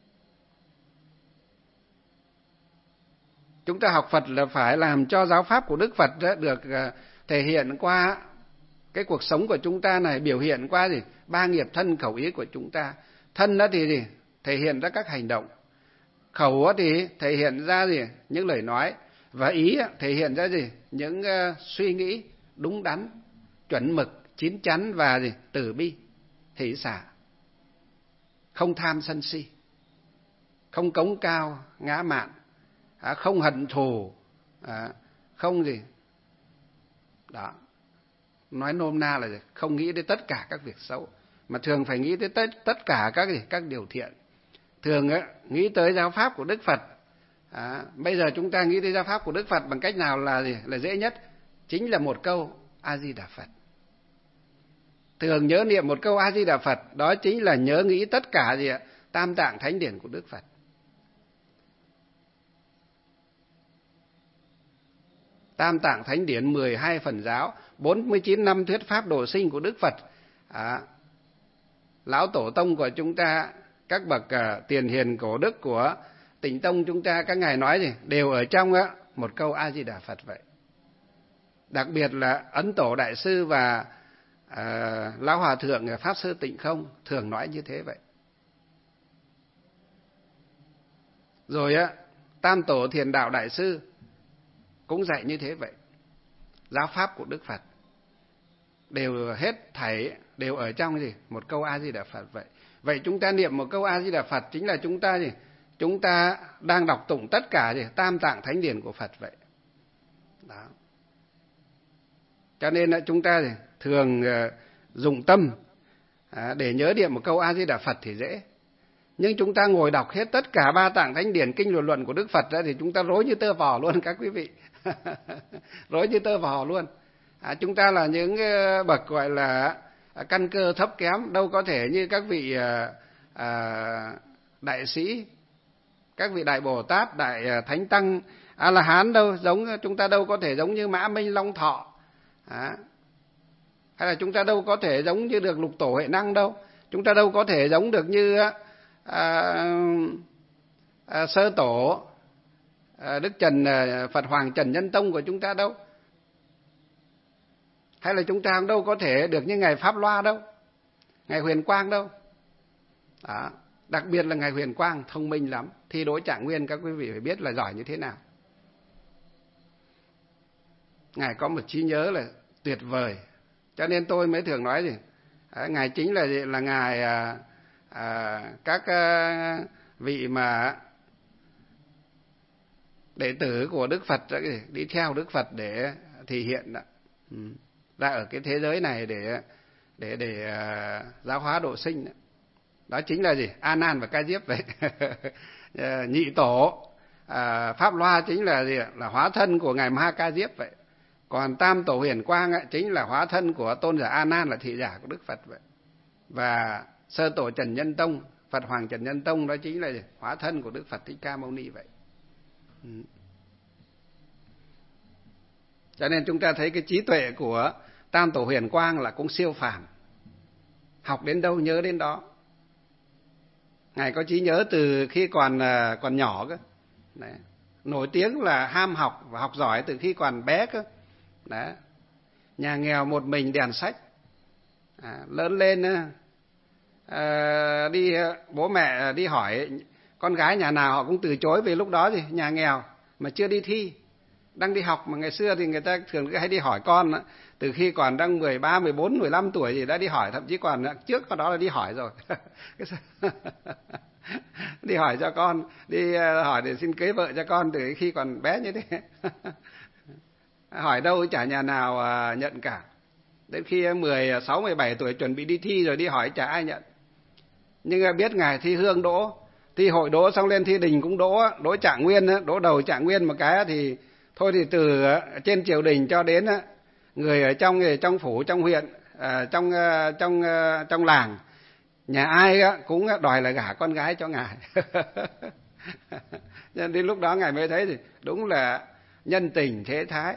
Chúng ta học Phật là phải làm cho giáo pháp của Đức Phật được thể hiện qua cái cuộc sống của chúng ta này, biểu hiện qua gì? Ba nghiệp thân khẩu ý của chúng ta. Thân đó thì gì? Thể hiện ra các hành động. Khẩu thì thể hiện ra gì? Những lời nói. Và ý thể hiện ra gì? Những uh, suy nghĩ đúng đắn, chuẩn mực, chín chắn và gì? Từ bi, hỷ xả. Không tham sân si, không cống cao ngã mạn, à, không hận thù, à, không gì. Đó. Nói nôm na là gì? Không nghĩ đến tất cả các việc xấu, mà thường phải nghĩ tới tất, tất cả các gì? Các điều thiện. Thường ấy, nghĩ tới giáo pháp của Đức Phật. À, bây giờ chúng ta nghĩ tới giáo pháp của Đức Phật bằng cách nào là gì? Là dễ nhất? Chính là một câu A Di Đà Phật. Thường nhớ niệm một câu A Di Đà Phật, đó chính là nhớ nghĩ tất cả gì ạ? Tam tạng thánh điển của Đức Phật. Tam tạng thánh điển, mười hai phần giáo, bốn mươi chín năm thuyết pháp độ sinh của Đức Phật. À, lão tổ tông của chúng ta, các bậc uh, tiền hiền cổ đức của Tịnh tông chúng ta, các ngài nói gì? Đều ở trong uh, một câu A Di Đà Phật vậy. Đặc biệt là Ấn Tổ Đại Sư và À, Lão Hòa Thượng Pháp Sư Tịnh Không thường nói như thế vậy. Rồi á, Tam Tổ Thiền Đạo Đại Sư cũng dạy như thế vậy. Giáo pháp của Đức Phật đều hết thảy đều ở trong gì? Một câu A Di Đà Phật vậy. Vậy chúng ta niệm một câu A Di Đà Phật chính là chúng ta gì? Chúng ta đang đọc tụng tất cả gì? Tam tạng thánh điển của Phật vậy. Đó. Cho nên là chúng ta gì? Thường uh, dùng tâm à, để nhớ niệm một câu A Di Đà Phật thì dễ. Nhưng chúng ta ngồi đọc hết tất cả ba tạng thánh điển kinh luận luận của Đức Phật ra thì chúng ta rối như tơ vò luôn các quý vị. Rối như tơ vò luôn. À, chúng ta là những uh, bậc gọi là uh, căn cơ thấp kém, đâu có thể như các vị uh, uh, đại sĩ, các vị đại Bồ Tát, đại uh, thánh tăng, A La Hán đâu, giống chúng ta đâu có thể giống như Mã Minh Long Thọ. À, hay là chúng ta đâu có thể giống như được Lục Tổ Huệ Năng đâu. Chúng ta đâu có thể giống được như à, à, Sơ Tổ à, Đức Trần à, Phật Hoàng Trần Nhân Tông của chúng ta đâu. Hay là chúng ta đâu có thể được như Ngài Pháp Loa đâu, Ngài Huyền Quang đâu. Đó. Đặc biệt là Ngài Huyền Quang thông minh lắm. Thi đối Trạng Nguyên các quý vị phải biết là giỏi như thế nào. Ngài có một trí nhớ là tuyệt vời. Cho nên tôi mới thường nói gì? À, Ngài chính là là Ngài à, à, các à, vị mà đệ tử của Đức Phật đi theo Đức Phật để thể hiện đó. Ừ. Ra ở cái thế giới này để để để à, giáo hóa độ sinh đó. Đó chính là gì? A Nan và Ca Diếp vậy. Nhị tổ à, Pháp Loa chính là gì? Là hóa thân của Ngài Ma Ha Ca Diếp vậy. Còn Tam Tổ Huyền Quang ấy, chính là hóa thân của tôn giả A Nan, là thị giả của Đức Phật vậy. Và Sơ Tổ Trần Nhân Tông, Phật Hoàng Trần Nhân Tông đó chính là hóa thân của Đức Phật Thích Ca Mâu Ni vậy. Ừ. Cho nên chúng ta thấy cái trí tuệ của Tam Tổ Huyền Quang là cũng siêu phàm. Học đến đâu nhớ đến đó. Ngài có trí nhớ từ khi còn còn nhỏ cơ. Đấy. Nổi tiếng là ham học và học giỏi từ khi còn bé cơ. Đấy. Nhà nghèo một mình đèn sách. À, lớn lên à, đi bố mẹ đi hỏi con gái nhà nào họ cũng từ chối, vì lúc đó thì nhà nghèo mà chưa đi thi, đang đi học. Mà ngày xưa thì người ta thường hay đi hỏi con đó, từ khi còn đang mười ba, mười bốn, mười lăm tuổi thì đã đi hỏi, thậm chí còn trước đó là đi hỏi rồi. Đi hỏi cho con, đi hỏi để xin cưới vợ cho con từ khi còn bé như thế. Hỏi đâu chả nhà nào nhận cả. Đến khi mười sáu, mười bảy tuổi chuẩn bị đi thi rồi đi hỏi chả ai nhận. Nhưng biết Ngài thi hương đỗ thi hội đỗ xong lên thi đình cũng đỗ, đỗ Trạng Nguyên, đỗ đầu Trạng Nguyên một cái thì thôi thì từ trên triều đình cho đến người ở trong trong phủ, trong huyện, trong trong trong làng, nhà ai cũng đòi là gả con gái cho ngài. Nên đến lúc đó ngài mới thấy thì đúng là nhân tình thế thái.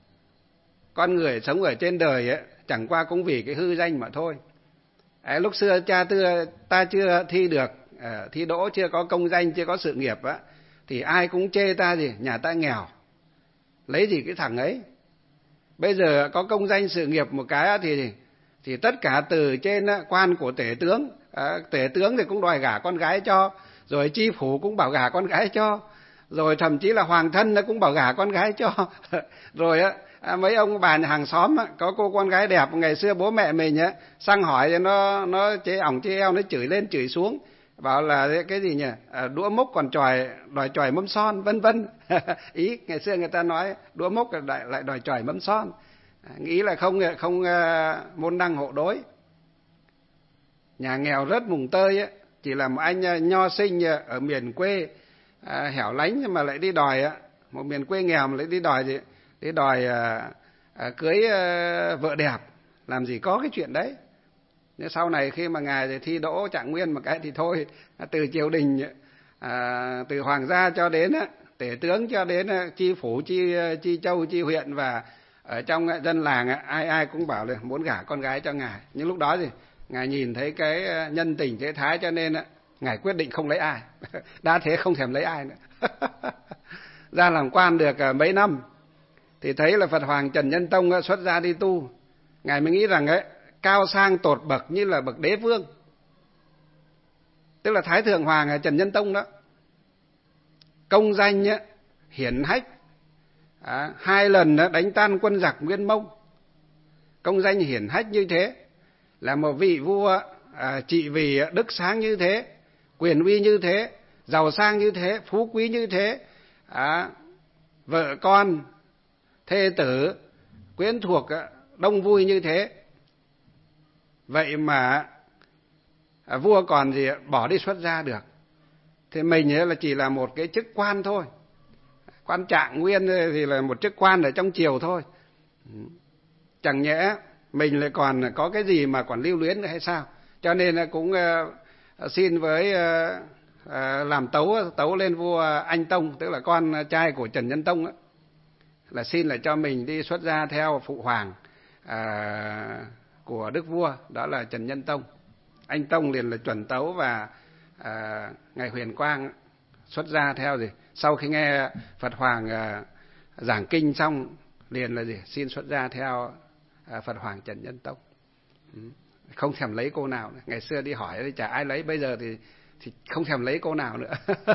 Con người sống ở trên đời ấy, chẳng qua cũng vì cái hư danh mà thôi. À, lúc xưa cha tưa ta chưa thi được, à, thi đỗ, chưa có công danh, chưa có sự nghiệp á, thì ai cũng chê ta gì, nhà ta nghèo, lấy gì cái thằng ấy. Bây giờ có công danh sự nghiệp một cái thì thì tất cả từ trên quan của tể tướng, à, tể tướng thì cũng đòi gả con gái cho, rồi chi phủ cũng bảo gả con gái cho, rồi thậm chí là hoàng thân nó cũng bảo gả con gái cho. Rồi á, à, mấy ông bà nhà hàng xóm á, có cô con gái đẹp, ngày xưa bố mẹ mình á sang hỏi thì nó nó chế ỏng chế eo, nó chửi lên chửi xuống, bảo là cái gì nhỉ, à, đũa mốc còn tròi đòi tròi mâm son, vân vân. Ý ngày xưa người ta nói đũa mốc lại lại đòi tròi mâm son, à, nghĩ là không không uh, môn đăng hộ đối. Nhà nghèo rất mùng tơi á, chỉ là một anh nho sinh ở miền quê à, hẻo lánh mà lại đi đòi á, một miền quê nghèo mà lại đi đòi gì, đi đòi à, à, cưới à, vợ đẹp, làm gì có cái chuyện đấy. Nhưng sau này khi mà ngài thì thi đỗ Trạng Nguyên một cái thì thôi, từ triều đình, à, từ hoàng gia cho đến á, tể tướng cho đến á, chi phủ, chi chi châu, chi huyện, và ở trong dân làng á, ai ai cũng bảo là muốn gả con gái cho ngài. Nhưng lúc đó thì ngài nhìn thấy cái nhân tình thế thái, cho nên á, ngài quyết định không lấy ai. Đã thế không thèm lấy ai nữa. Ra làm quan được mấy năm thì thấy là Phật Hoàng Trần Nhân Tông xuất gia đi tu. Ngài mới nghĩ rằng ấy, cao sang tột bậc như là bậc đế vương, tức là Thái Thượng Hoàng Trần Nhân Tông đó, công danh ấy, hiển hách, à, hai lần đánh tan quân giặc Nguyên Mông, công danh hiển hách như thế, là một vị vua à, trị vì đức sáng như thế, quyền uy như thế, giàu sang như thế, phú quý như thế, à, vợ con, thê tử, quyến thuộc đông vui như thế. Vậy mà à, vua còn gì bỏ đi xuất gia được. Thì mình ấy là chỉ là một cái chức quan thôi. Quan Trạng Nguyên thì là một chức quan ở trong triều thôi. Chẳng nhẽ mình lại còn có cái gì mà còn lưu luyến nữa hay sao? Cho nên cũng uh, xin với uh, uh, làm tấu tấu lên vua Anh Tông, tức là con trai của Trần Nhân Tông đó, là xin lại cho mình đi xuất gia theo phụ hoàng uh, của đức vua, đó là Trần Nhân Tông. Anh Tông liền là chuẩn tấu, và à, ngài Huyền Quang xuất gia theo gì, sau khi nghe Phật Hoàng à, giảng kinh xong liền là gì, xin xuất gia theo à, Phật Hoàng Trần Nhân Tông. Ừ. Không thèm lấy cô nào nữa. Ngày xưa đi hỏi thì chả ai lấy, bây giờ thì thì không thèm lấy cô nào nữa.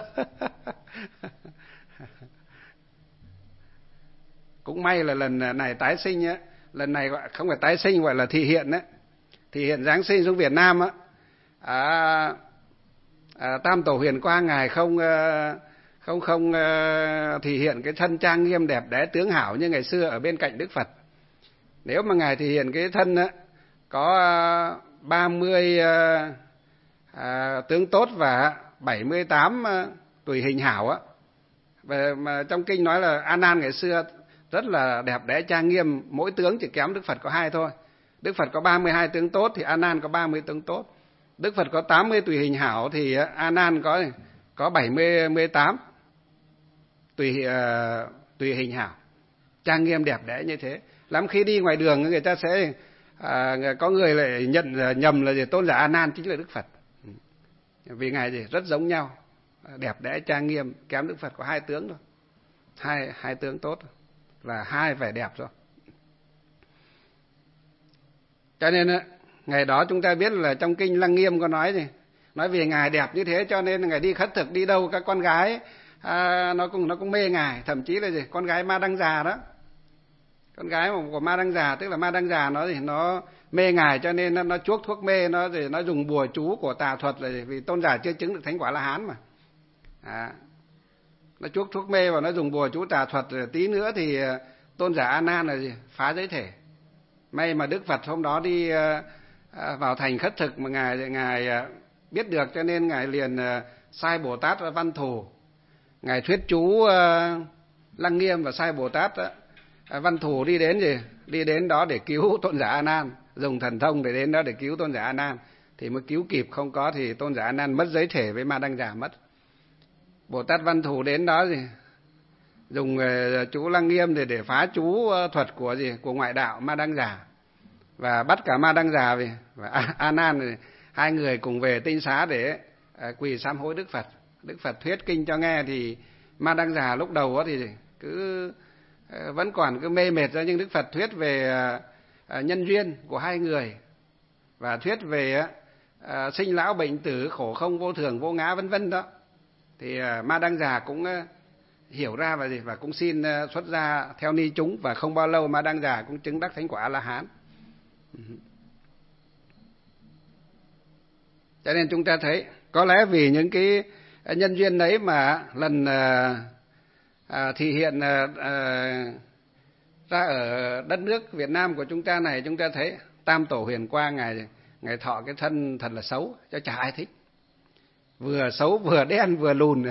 Cũng may là lần này tái sinh á, lần này gọi không phải tái sinh, gọi là thị hiện á, thị hiện Giáng sinh xuống Việt Nam á. À, à, Tam Tổ Huyền Quang ngài không không không thị hiện cái thân trang nghiêm đẹp đẽ tướng hảo như ngày xưa ở bên cạnh Đức Phật. Nếu mà ngài thị hiện cái thân á, có ba mươi à, tướng tốt và bảy mươi tám tùy hình hảo á. Và mà trong kinh nói là A Nan ngày xưa rất là đẹp đẽ trang nghiêm, mỗi tướng chỉ kém Đức Phật có hai thôi. Đức Phật có ba mươi hai tướng tốt thì A Nan có ba mươi tướng tốt. Đức Phật có tám mươi tùy hình hảo thì A Nan có có bảy mươi tám tùy uh, tùy hình hảo, trang nghiêm đẹp đẽ như thế. Lắm khi đi ngoài đường người ta sẽ uh, có người lại nhận nhầm là gì, tôn giả A Nan chính là Đức Phật. Vì ngài gì rất giống nhau, đẹp đẽ trang nghiêm, kém Đức Phật có hai tướng thôi. Hai hai tướng tốt là hai vẻ đẹp rồi. Cho nên ngày đó chúng ta biết là trong kinh Lăng Nghiêm có nói gì, nói vì ngài đẹp như thế cho nên ngài đi khất thực đi đâu các con gái à, nó cũng nó cũng mê ngài, thậm chí là gì con gái Ma Đăng Già đó, con gái của Ma Đăng Già, tức là Ma Đăng Già nó thì nó mê ngài cho nên nó, nó chuốc thuốc mê, nó thì nó dùng bùa chú của tà thuật, là vì tôn giả chưa chứng được thánh quả La Hán mà, à, nó chuốc thuốc mê và nó dùng bùa chú tà thuật, rồi tí nữa thì tôn giả A Nan là gì phá giới thể. May mà Đức Phật hôm đó đi vào thành khất thực mà ngài ngài biết được, cho nên ngài liền Sai Bồ Tát Văn Thù, ngài thuyết chú Lăng Nghiêm, và Sai Bồ Tát Văn Thù đi đến gì? Đi đến đó để cứu tôn giả A Nan, dùng thần thông để đến đó để cứu tôn giả A Nan, thì mới cứu kịp, không có thì tôn giả A Nan mất giới thể với Ma Đăng Già mất. Bồ Tát Văn Thù đến đó gì? Dùng chú Lăng Nghiêm để để phá chú thuật của gì? Của ngoại đạo Ma Đăng Già, và bắt cả Ma Đăng Già về, và A, A Nan hai người cùng về Tinh Xá để quỳ sám hối Đức Phật. Đức Phật thuyết kinh cho nghe, thì Ma Đăng Già lúc đầu thì cứ vẫn còn cứ mê mệt ra, nhưng Đức Phật thuyết về nhân duyên của hai người, và thuyết về sinh lão bệnh tử, khổ không vô thường vô ngã vân vân đó, thì Ma Đăng Già cũng hiểu ra và gì và cũng xin xuất gia theo ni chúng, và không bao lâu Ma Đăng Già cũng chứng đắc thánh quả A La Hán. Cho nên chúng ta thấy có lẽ vì những cái nhân duyên đấy mà lần à, thị hiện à, à, ra ở đất nước Việt Nam của chúng ta này, chúng ta thấy Tam Tổ Huyền Quang ngài ngài thọ cái thân thật là xấu, cho chả ai thích, vừa xấu vừa đen vừa lùn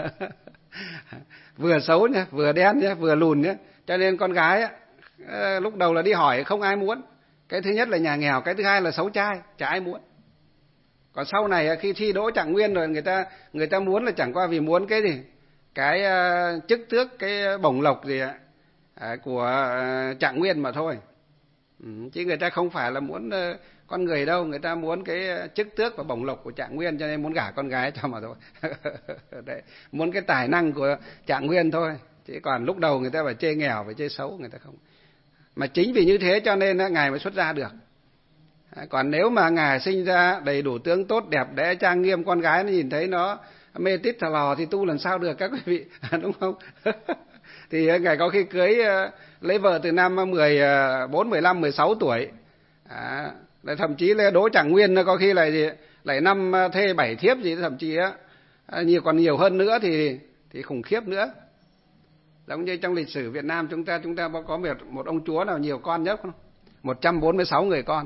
vừa xấu nhá, vừa đen nhá, vừa lùn nhá, cho nên con gái á, lúc đầu là đi hỏi không ai muốn. Cái thứ nhất là nhà nghèo, cái thứ hai là xấu trai, chả ai muốn. Còn sau này khi thi đỗ trạng nguyên rồi, người ta người ta muốn là chẳng qua vì muốn cái gì, cái uh, chức tước, cái bổng lộc gì ạ, à, của uh, trạng nguyên mà thôi. Ừ, chứ người ta không phải là muốn uh, con người đâu, người ta muốn cái chức tước và bổng lộc của trạng nguyên, cho nên muốn gả con gái cho mà thôi. Đấy, muốn cái tài năng của trạng nguyên thôi, chứ còn lúc đầu người ta phải chê nghèo, phải chê xấu, người ta không. Mà chính vì như thế cho nên uh, ngài mới xuất gia được. Còn nếu mà ngài sinh ra đầy đủ tướng tốt đẹp đẽ trang nghiêm, con gái nó nhìn thấy nó mê tít thà lò thì tu làm sao được các quý vị, đúng không? Thì ngài có khi cưới lấy vợ từ năm mười bốn, mười lăm, mười sáu tuổi, à, thậm chí là đỗ trạng nguyên có khi lại gì lại năm thê bảy thiếp gì, thậm chí á nhiều còn nhiều hơn nữa thì thì khủng khiếp nữa. Giống như trong lịch sử Việt Nam chúng ta chúng ta có một một ông chúa nào nhiều con nhất không? một trăm bốn mươi sáu người con.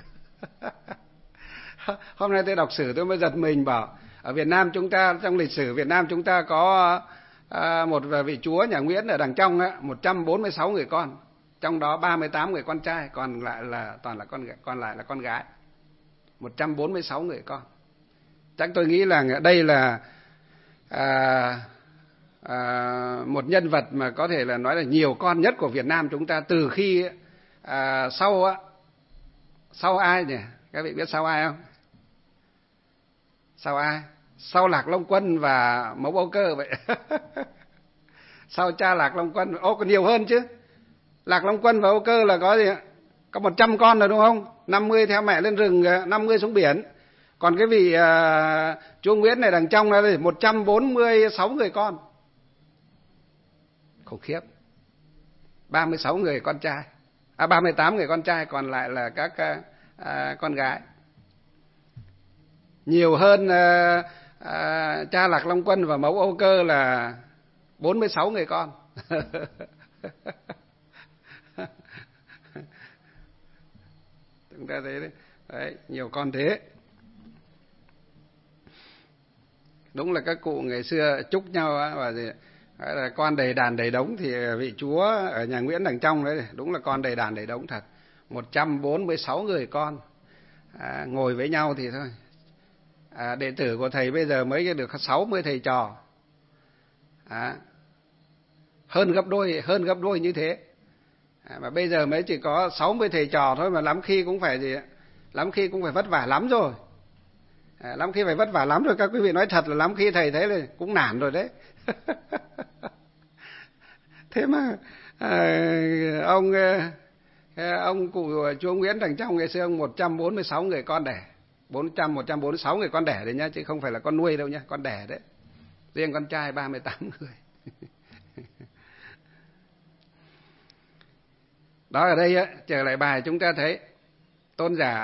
Hôm nay tôi đọc sử tôi mới giật mình, bảo ở Việt Nam chúng ta, trong lịch sử Việt Nam chúng ta có à, một vị chúa nhà Nguyễn ở đằng trong á, một trăm bốn mươi sáu người con, trong đó ba mươi tám người con trai, còn lại là toàn là con còn lại là con gái. một trăm bốn mươi sáu người con. Chắc tôi nghĩ là đây là à, à, một nhân vật mà có thể là nói là nhiều con nhất của Việt Nam chúng ta, từ khi à, sau á sau ai nhỉ? Các vị biết sau ai không? Sau ai? Sau Lạc Long Quân và Mẫu Âu Cơ vậy. Sau cha Lạc Long Quân, ô còn nhiều hơn chứ. Lạc Long Quân và Âu Cơ là có gì ạ? Có một trăm con rồi đúng không? năm mươi theo mẹ lên rừng, năm mươi xuống biển. Còn cái vị uh, chúa Nguyễn này đằng trong là một trăm bốn mươi sáu người con. Khủng khiếp. ba mươi sáu người con trai. À, ba mươi tám người con trai, còn lại là các uh, uh, con gái. Nhiều hơn uh, uh, cha Lạc Long Quân và Mẫu Âu Cơ là bốn mươi sáu người con. Chúng ta thấy đấy, đấy, nhiều con thế. Đúng là các cụ ngày xưa chúc nhau á, và gì, là con đầy đàn đầy đống, thì vị chúa ở nhà Nguyễn đằng trong đấy, đúng là con đầy đàn đầy đống thật. một trăm bốn mươi sáu người con à, ngồi với nhau thì thôi. À, đệ tử của thầy bây giờ mới được sáu mươi thầy trò, à, hơn gấp đôi, hơn gấp đôi như thế. À, mà bây giờ mới chỉ có sáu mươi thầy trò thôi, mà lắm khi cũng phải gì, lắm khi cũng phải vất vả lắm rồi. À, lắm khi phải vất vả lắm rồi, các quý vị nói thật là lắm khi thầy thấy là cũng nản rồi đấy. Thế mà à, ông ông cụ chúa Nguyễn đằng trong ngày xưa ông một trăm bốn mươi sáu người con đẻ, bốn trăm một trăm bốn mươi sáu người con đẻ đấy nhá, chứ không phải là con nuôi đâu nhá, con đẻ đấy. Riêng con trai ba mươi tám người. Đó, ở đây á, trở lại bài chúng ta thấy tôn giả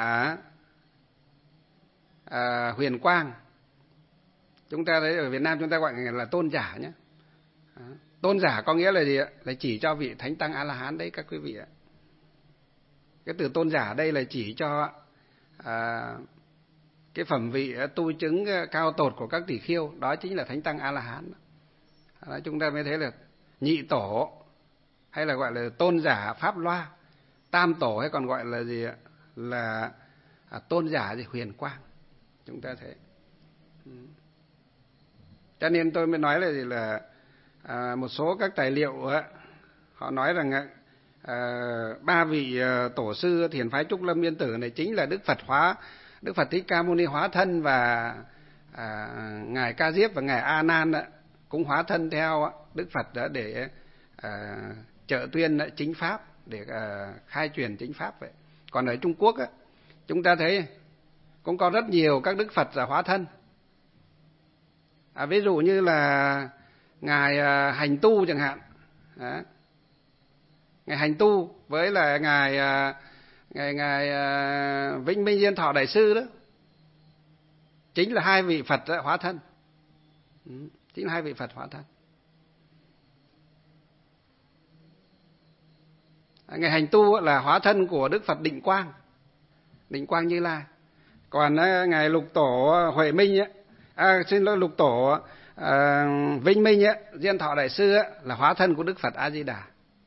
à, Huyền Quang, chúng ta thấy ở Việt Nam chúng ta gọi là tôn giả nhé. À, tôn giả có nghĩa là gì ạ? Là chỉ cho vị thánh tăng A La Hán đấy các quý vị ạ. Cái từ tôn giả đây là chỉ cho à, cái phẩm vị tu chứng cao tột của các tỷ khiêu, đó chính là thánh tăng A La Hán. Đó, chúng ta mới thấy là nhị tổ hay là gọi là tôn giả pháp loa, tam tổ hay còn gọi là gì ạ, là à, tôn giả gì huyền quang. Chúng ta thấy, cho nên tôi mới nói là gì là à, một số các tài liệu á, họ nói rằng à, ba vị à, tổ sư thiền phái Trúc Lâm Yên Tử này chính là Đức Phật hóa Đức Phật Thích Ca Mâu Ni hóa thân, và à, ngài Ca Diếp và ngài A Nan á, cũng hóa thân theo Đức Phật đó để à, trợ tuyên chính pháp, để à, khai truyền chính pháp vậy. Còn ở Trung Quốc á, chúng ta thấy cũng có rất nhiều các Đức Phật là hóa thân. À, ví dụ như là ngài à, Hành Tu chẳng hạn, đó. Ngài Hành Tu với là ngài à, ngài ngài à, Vĩnh Minh Diên Thọ Đại sư đó, chính là hai vị Phật hóa thân. Ừ, chính là hai vị Phật hóa thân. Ngài Hành Tu là hóa thân của Đức Phật Định Quang, Định Quang Như Lai. Còn ngài Lục Tổ Huệ Minh ấy, à, xin lỗi Lục Tổ à, Vĩnh Minh ấy, Diên Thọ Đại sư ấy, là hóa thân của Đức Phật A Di Đà.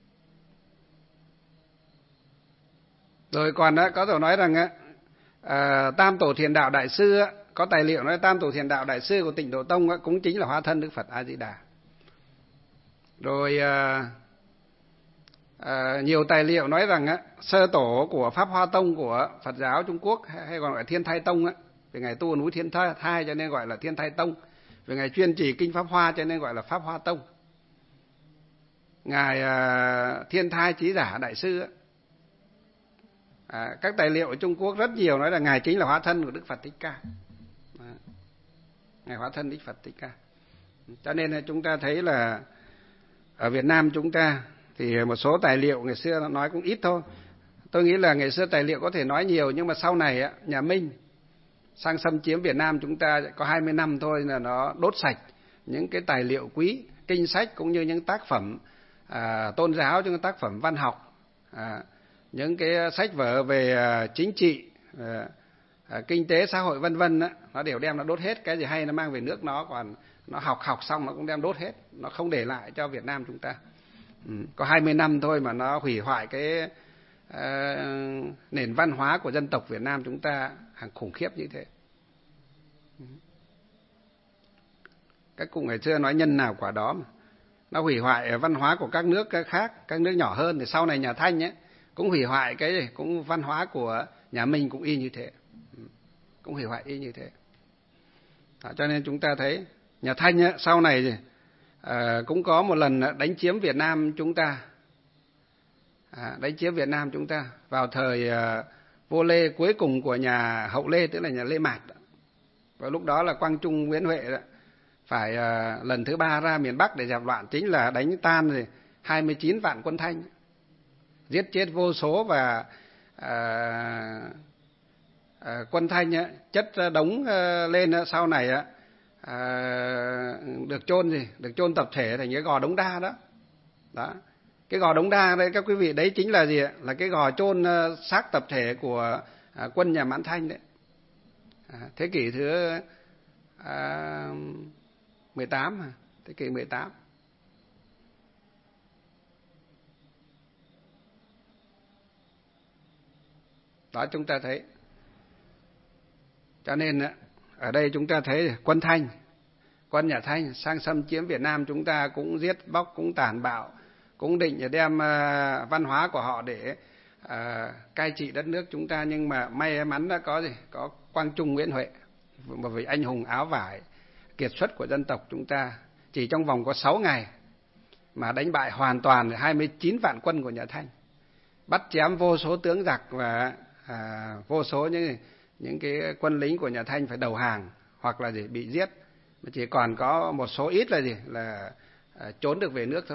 Rồi còn đó, có tổ nói rằng á, à, Tam Tổ Thiền Đạo Đại sư á, có tài liệu nói Tam Tổ Thiền Đạo Đại sư của Tịnh Độ Tông á, cũng chính là hóa thân Đức Phật A Di Đà. Rồi à, à, nhiều tài liệu nói rằng á, sơ tổ của Pháp Hoa Tông của Phật giáo Trung Quốc, hay còn gọi là Thiên Thai Tông á, vì ngài tu ở núi Thiên Thai, Thai cho nên gọi là Thiên Thai Tông, vì ngài chuyên trì kinh Pháp Hoa cho nên gọi là Pháp Hoa Tông. Ngài à, Thiên Thai Chí Giả Đại sư á, à, các tài liệu ở Trung Quốc rất nhiều nói là ngài chính là hóa thân của Đức Phật Thích Ca. À, ngài hóa thân Đức Phật Thích Ca. Cho nên là chúng ta thấy là ở Việt Nam chúng ta thì một số tài liệu ngày xưa nó nói cũng ít thôi. Tôi nghĩ là ngày xưa tài liệu có thể nói nhiều, nhưng mà sau này á, nhà Minh sang xâm chiếm Việt Nam chúng ta có hai mươi năm thôi là nó đốt sạch những cái tài liệu quý, kinh sách cũng như những tác phẩm à, tôn giáo, những tác phẩm văn học, à, những cái sách vở về à, chính trị, à, à, kinh tế xã hội vân vân á, nó đều đem nó đốt hết. Cái gì hay nó mang về nước nó, còn nó học học xong nó cũng đem đốt hết, nó không để lại cho Việt Nam chúng ta. Ừ, có hai mươi năm thôi mà nó hủy hoại cái uh, nền văn hóa của dân tộc Việt Nam chúng ta hàng khủng khiếp như thế. Ừ. Các cụ ngày xưa nói nhân nào quả đó mà. Nó hủy hoại văn hóa của các nước khác, các nước nhỏ hơn. Thì sau này nhà Thanh ấy, cũng hủy hoại cái gì, cũng văn hóa của nhà Minh cũng y như thế. Ừ. Cũng hủy hoại y như thế. Đó, cho nên chúng ta thấy nhà Thanh ấy, sau này gì, À, cũng có một lần đánh chiếm Việt Nam chúng ta, à, đánh chiếm Việt Nam chúng ta vào thời à, vua Lê cuối cùng của nhà Hậu Lê, tức là nhà Lê Mạt. Và lúc đó là Quang Trung Nguyễn Huệ đó, phải à, lần thứ ba ra miền Bắc để dẹp loạn, chính là đánh tan rồi hai mươi chín vạn quân Thanh, giết chết vô số, và à, à, quân Thanh á, chất đống à, lên á, sau này á, À, được chôn gì, được chôn tập thể thành cái gò Đống Đa đó. Đó, cái gò Đống Đa đây các quý vị, đấy chính là gì ạ? Là cái gò chôn uh, xác tập thể của uh, quân nhà Mãn Thanh đấy. À, thế kỷ thứ uh, mười tám, thế kỷ mười tám. Đó chúng ta thấy. Cho nên ở đây chúng ta thấy quân Thanh, quân nhà Thanh sang xâm chiếm Việt Nam chúng ta cũng giết bóc, cũng tàn bạo, cũng định đem uh, văn hóa của họ để uh, cai trị đất nước chúng ta. Nhưng mà may mắn đã có gì, có Quang Trung Nguyễn Huệ, một vị anh hùng áo vải kiệt xuất của dân tộc chúng ta, chỉ trong vòng có sáu ngày mà đánh bại hoàn toàn hai mươi chín vạn quân của nhà Thanh, bắt chém vô số tướng giặc, và à, vô số những những cái quân lính của nhà Thanh phải đầu hàng hoặc là gì bị giết, mà chỉ còn có một số ít là gì là à, trốn được về nước thôi.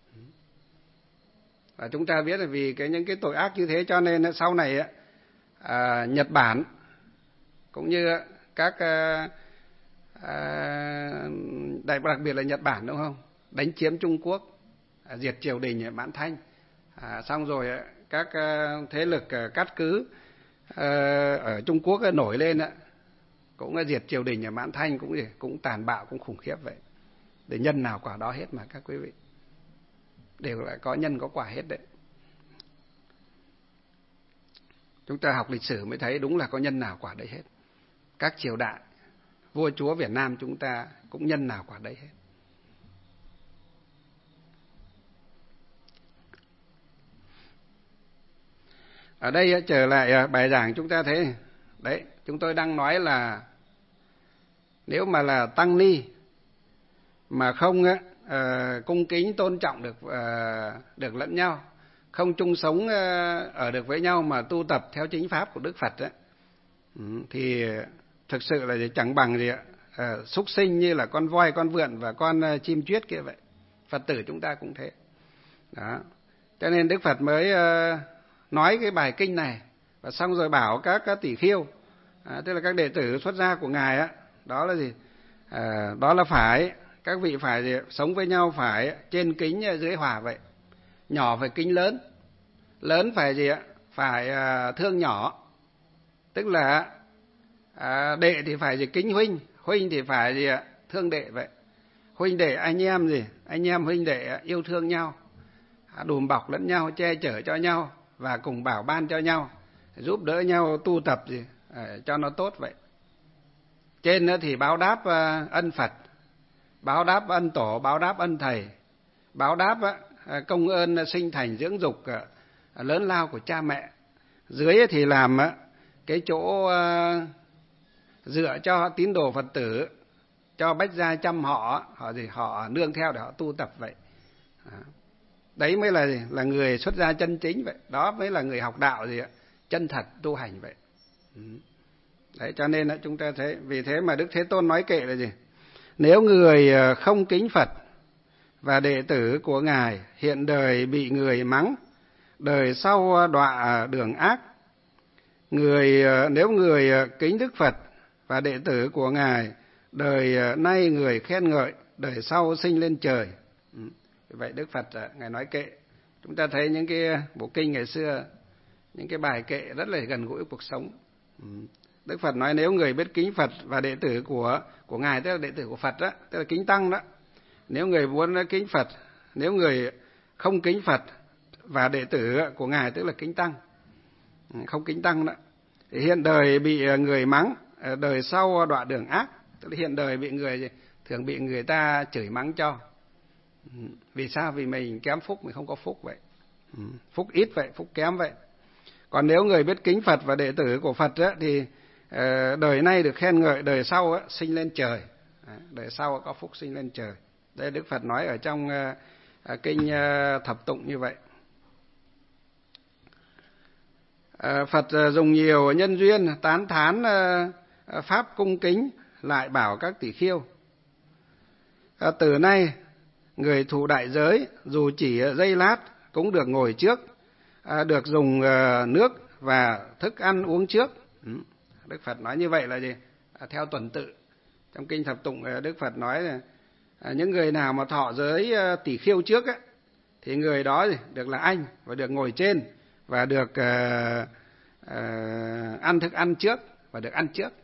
Và chúng ta biết là vì cái những cái tội ác như thế cho nên sau này à, Nhật Bản cũng như các à, à, đặc biệt là Nhật Bản, đúng không, đánh chiếm Trung Quốc, à, diệt triều đình Mãn Thanh, à, xong rồi các à, thế lực à, cát cứ à, ở Trung Quốc à, nổi lên, à, cũng diệt triều đình ở Mãn Thanh, cũng cũng tàn bạo, cũng khủng khiếp vậy. Để nhân nào quả đó hết mà các quý vị, đều là có nhân có quả hết đấy. Chúng ta học lịch sử mới thấy đúng là có nhân nào quả đấy hết. Các triều đại, vua chúa Việt Nam chúng ta cũng nhân nào quả đấy hết. Ở đây trở lại bài giảng chúng ta thấy đấy, chúng tôi đang nói là nếu mà là tăng ni mà không uh, cung kính tôn trọng được uh, được lẫn nhau, không chung sống uh, ở được với nhau mà tu tập theo chính pháp của Đức Phật ấy, thì thực sự là chẳng bằng gì ạ, uh, súc sinh như là con voi, con vượn và con uh, chim chuyết kia vậy. Phật tử chúng ta cũng thế. Đó. Cho nên Đức Phật mới uh, nói cái bài kinh này, và xong rồi bảo các, các tỷ khiêu, à, tức là các đệ tử xuất gia của ngài á, đó là gì? À, đó là phải các vị phải gì? Sống với nhau phải trên kính dưới hòa vậy. Nhỏ phải kính lớn, lớn phải gì ạ? Phải à, thương nhỏ, tức là à, đệ thì phải gì? Kính huynh, huynh thì phải gì ạ? Thương đệ vậy. Huynh đệ anh em gì? Anh em huynh đệ yêu thương nhau, đùm bọc lẫn nhau, che chở cho nhau và cùng bảo ban cho nhau, giúp đỡ nhau tu tập gì à, cho nó tốt vậy. Trên nữa thì báo đáp uh, ân Phật, báo đáp ân tổ, báo đáp ân thầy, báo đáp uh, công ơn sinh thành dưỡng dục uh, lớn lao của cha mẹ. Dưới thì làm uh, cái chỗ uh, dựa cho tín đồ Phật tử, cho bách gia chăm họ, họ gì họ nương theo để họ tu tập vậy. À. Đấy mới là gì? Là người xuất gia chân chính vậy. Đó mới là người học đạo gì ạ? Chân thật tu hành vậy. Đấy, cho nên là chúng ta thấy, vì thế mà Đức Thế Tôn nói kệ là gì? Nếu người không kính Phật và đệ tử của ngài hiện đời bị người mắng, đời sau đọa đường ác. Người nếu người kính Đức Phật và đệ tử của ngài, đời nay người khen ngợi, đời sau sinh lên trời. Vậy Đức Phật ngài nói kệ. Chúng ta thấy những cái bộ kinh ngày xưa, những cái bài kệ rất là gần gũi cuộc sống. Đức Phật nói nếu người biết kính Phật và đệ tử của của ngài, tức là đệ tử của Phật đó, tức là kính tăng đó. Nếu người muốn kính Phật, nếu người không kính Phật và đệ tử của ngài, tức là kính tăng, không kính tăng đó, thì hiện đời bị người mắng, đời sau đọa đường ác, tức là hiện đời bị người thường bị người ta chửi mắng cho. Vì sao? Vì mình kém phúc, mình không có phúc vậy. Phúc ít vậy, phúc kém vậy. Còn nếu người biết kính Phật và đệ tử của Phật á, thì đời nay được khen ngợi, đời sau á, sinh lên trời. Đời sau có phúc sinh lên trời. Đây Đức Phật nói ở trong kinh Thập Tụng như vậy. Phật dùng nhiều nhân duyên tán thán pháp cung kính, lại bảo các tỷ khiêu: từ nay người thụ đại giới dù chỉ giây lát cũng được ngồi trước, được dùng nước và thức ăn uống trước. Đức Phật nói như vậy là gì? Theo tuần tự. Trong kinh Thập Tụng Đức Phật nói là những người nào mà thọ giới tỷ khiêu trước ấy, thì người đó được là anh và được ngồi trên và được uh, uh, ăn thức ăn trước và được ăn trước.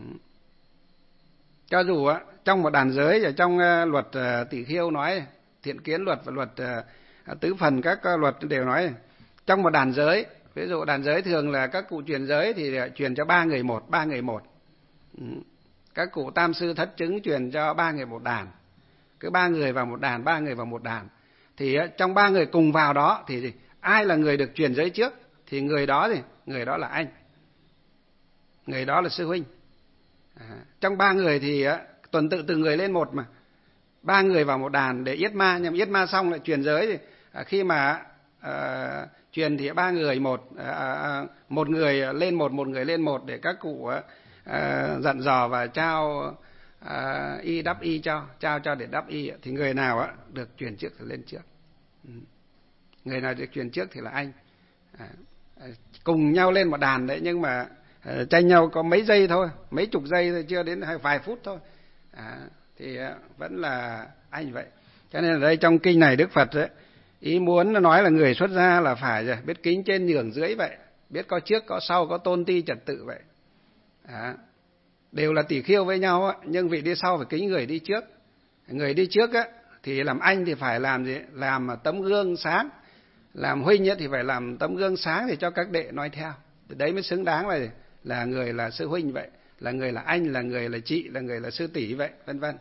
Cho dù uh, trong một đàn giới, ở trong uh, luật uh, tỷ khiêu nói, thiện kiến luật và luật uh, tứ phần các uh, luật đều nói, trong một đàn giới, ví dụ đàn giới thường là các cụ truyền giới thì truyền cho ba người một, ba người một. Các cụ tam sư thất chứng truyền cho ba người một đàn, cứ ba người vào một đàn, ba người vào một đàn. Thì trong ba người cùng vào đó thì gì? Ai là người được truyền giới trước thì người đó thì người đó là anh, người đó là sư huynh. À, trong ba người thì tuần tự từng người lên một mà, ba người vào một đàn để yết ma, nhưng yết ma xong lại truyền giới thì à, khi mà à, truyền thì ba người một, à, một người lên một, một người lên một để các cụ à, dặn dò và trao à, y đắp y cho, trao cho để đắp y, thì người nào á được truyền trước thì lên trước. Người nào được truyền trước thì là anh. À, cùng nhau lên một đàn đấy, nhưng mà à, tranh nhau có mấy giây thôi, mấy chục giây thôi, chưa đến vài phút thôi. À, thì à, vẫn là anh vậy. Cho nên ở đây trong kinh này Đức Phật ấy, ý muốn nói là người xuất gia là phải biết kính trên nhường dưới vậy, biết có trước có sau, có tôn ti trật tự vậy. À, đều là tỷ khiêu với nhau á, nhưng vị đi sau phải kính người đi trước. Người đi trước á thì làm anh thì phải làm gì? Làm tấm gương sáng. Làm huynh á thì phải làm tấm gương sáng để cho các đệ noi theo. Đấy mới xứng đáng là là người là sư huynh vậy, là người là anh, là người là chị, là người là sư tỷ vậy, vân vân.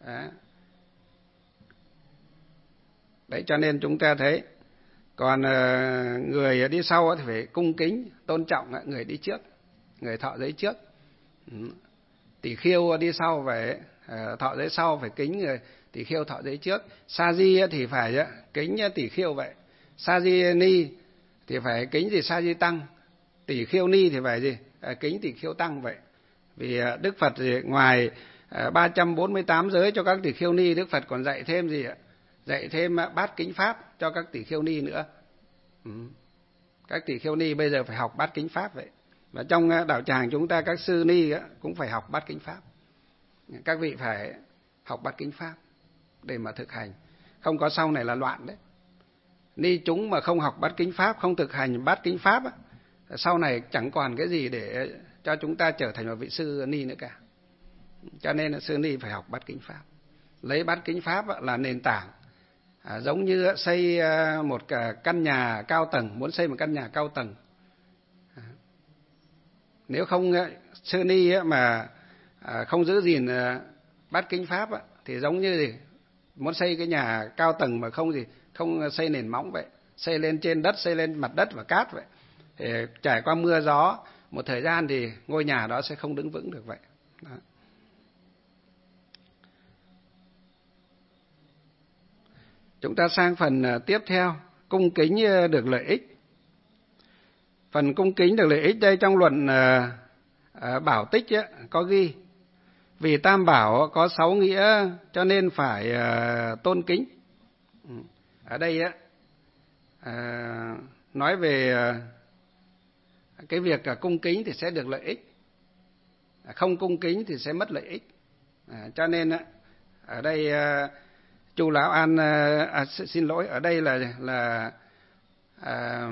Đấy, cho nên chúng ta thấy, còn người đi sau thì phải cung kính, tôn trọng người đi trước, người thọ giới trước. Tỷ khiêu đi sau phải thọ giới sau, phải kính người tỷ khiêu thọ giới trước. Sa di thì phải kính tỷ khiêu vậy. Sa di ni thì phải kính gì? Sa di tăng. Tỷ khiêu ni thì phải gì? Kính tỷ khiêu tăng vậy. Vì Đức Phật thì ngoài ba trăm bốn mươi tám giới cho các tỷ khiêu ni, Đức Phật còn dạy thêm gì ạ? Dạy thêm bát kính pháp cho các tỷ khiêu ni nữa. Ừ. Các tỷ khiêu ni bây giờ phải học bát kính pháp vậy. Và trong đạo tràng chúng ta, các sư ni cũng phải học bát kính pháp. Các vị phải học bát kính pháp để mà thực hành. Không có sau này là loạn đấy. Ni chúng mà không học bát kính pháp, không thực hành bát kính pháp, sau này chẳng còn cái gì để cho chúng ta trở thành một vị sư ni nữa cả. Cho nên là sư ni phải học bát kính pháp. Lấy bát kính pháp là nền tảng. À, giống như xây một căn nhà cao tầng, muốn xây một căn nhà cao tầng. À, nếu không sư ni mà không giữ gìn bát kính pháp thì giống như gì? Muốn xây cái nhà cao tầng mà không gì, không xây nền móng vậy, xây lên trên đất, xây lên mặt đất và cát vậy. Thì trải qua mưa gió một thời gian thì ngôi nhà đó sẽ không đứng vững được vậy. Đó. Chúng ta sang phần tiếp theo, cung kính được lợi ích. Phần cung kính được lợi ích đây trong luận Bảo Tích có ghi: vì Tam Bảo có sáu nghĩa cho nên phải tôn kính. Ở đây nói về cái việc cung kính thì sẽ được lợi ích, không cung kính thì sẽ mất lợi ích. Cho nên ở đây Chu Lão An, à, xin lỗi, ở đây là là à,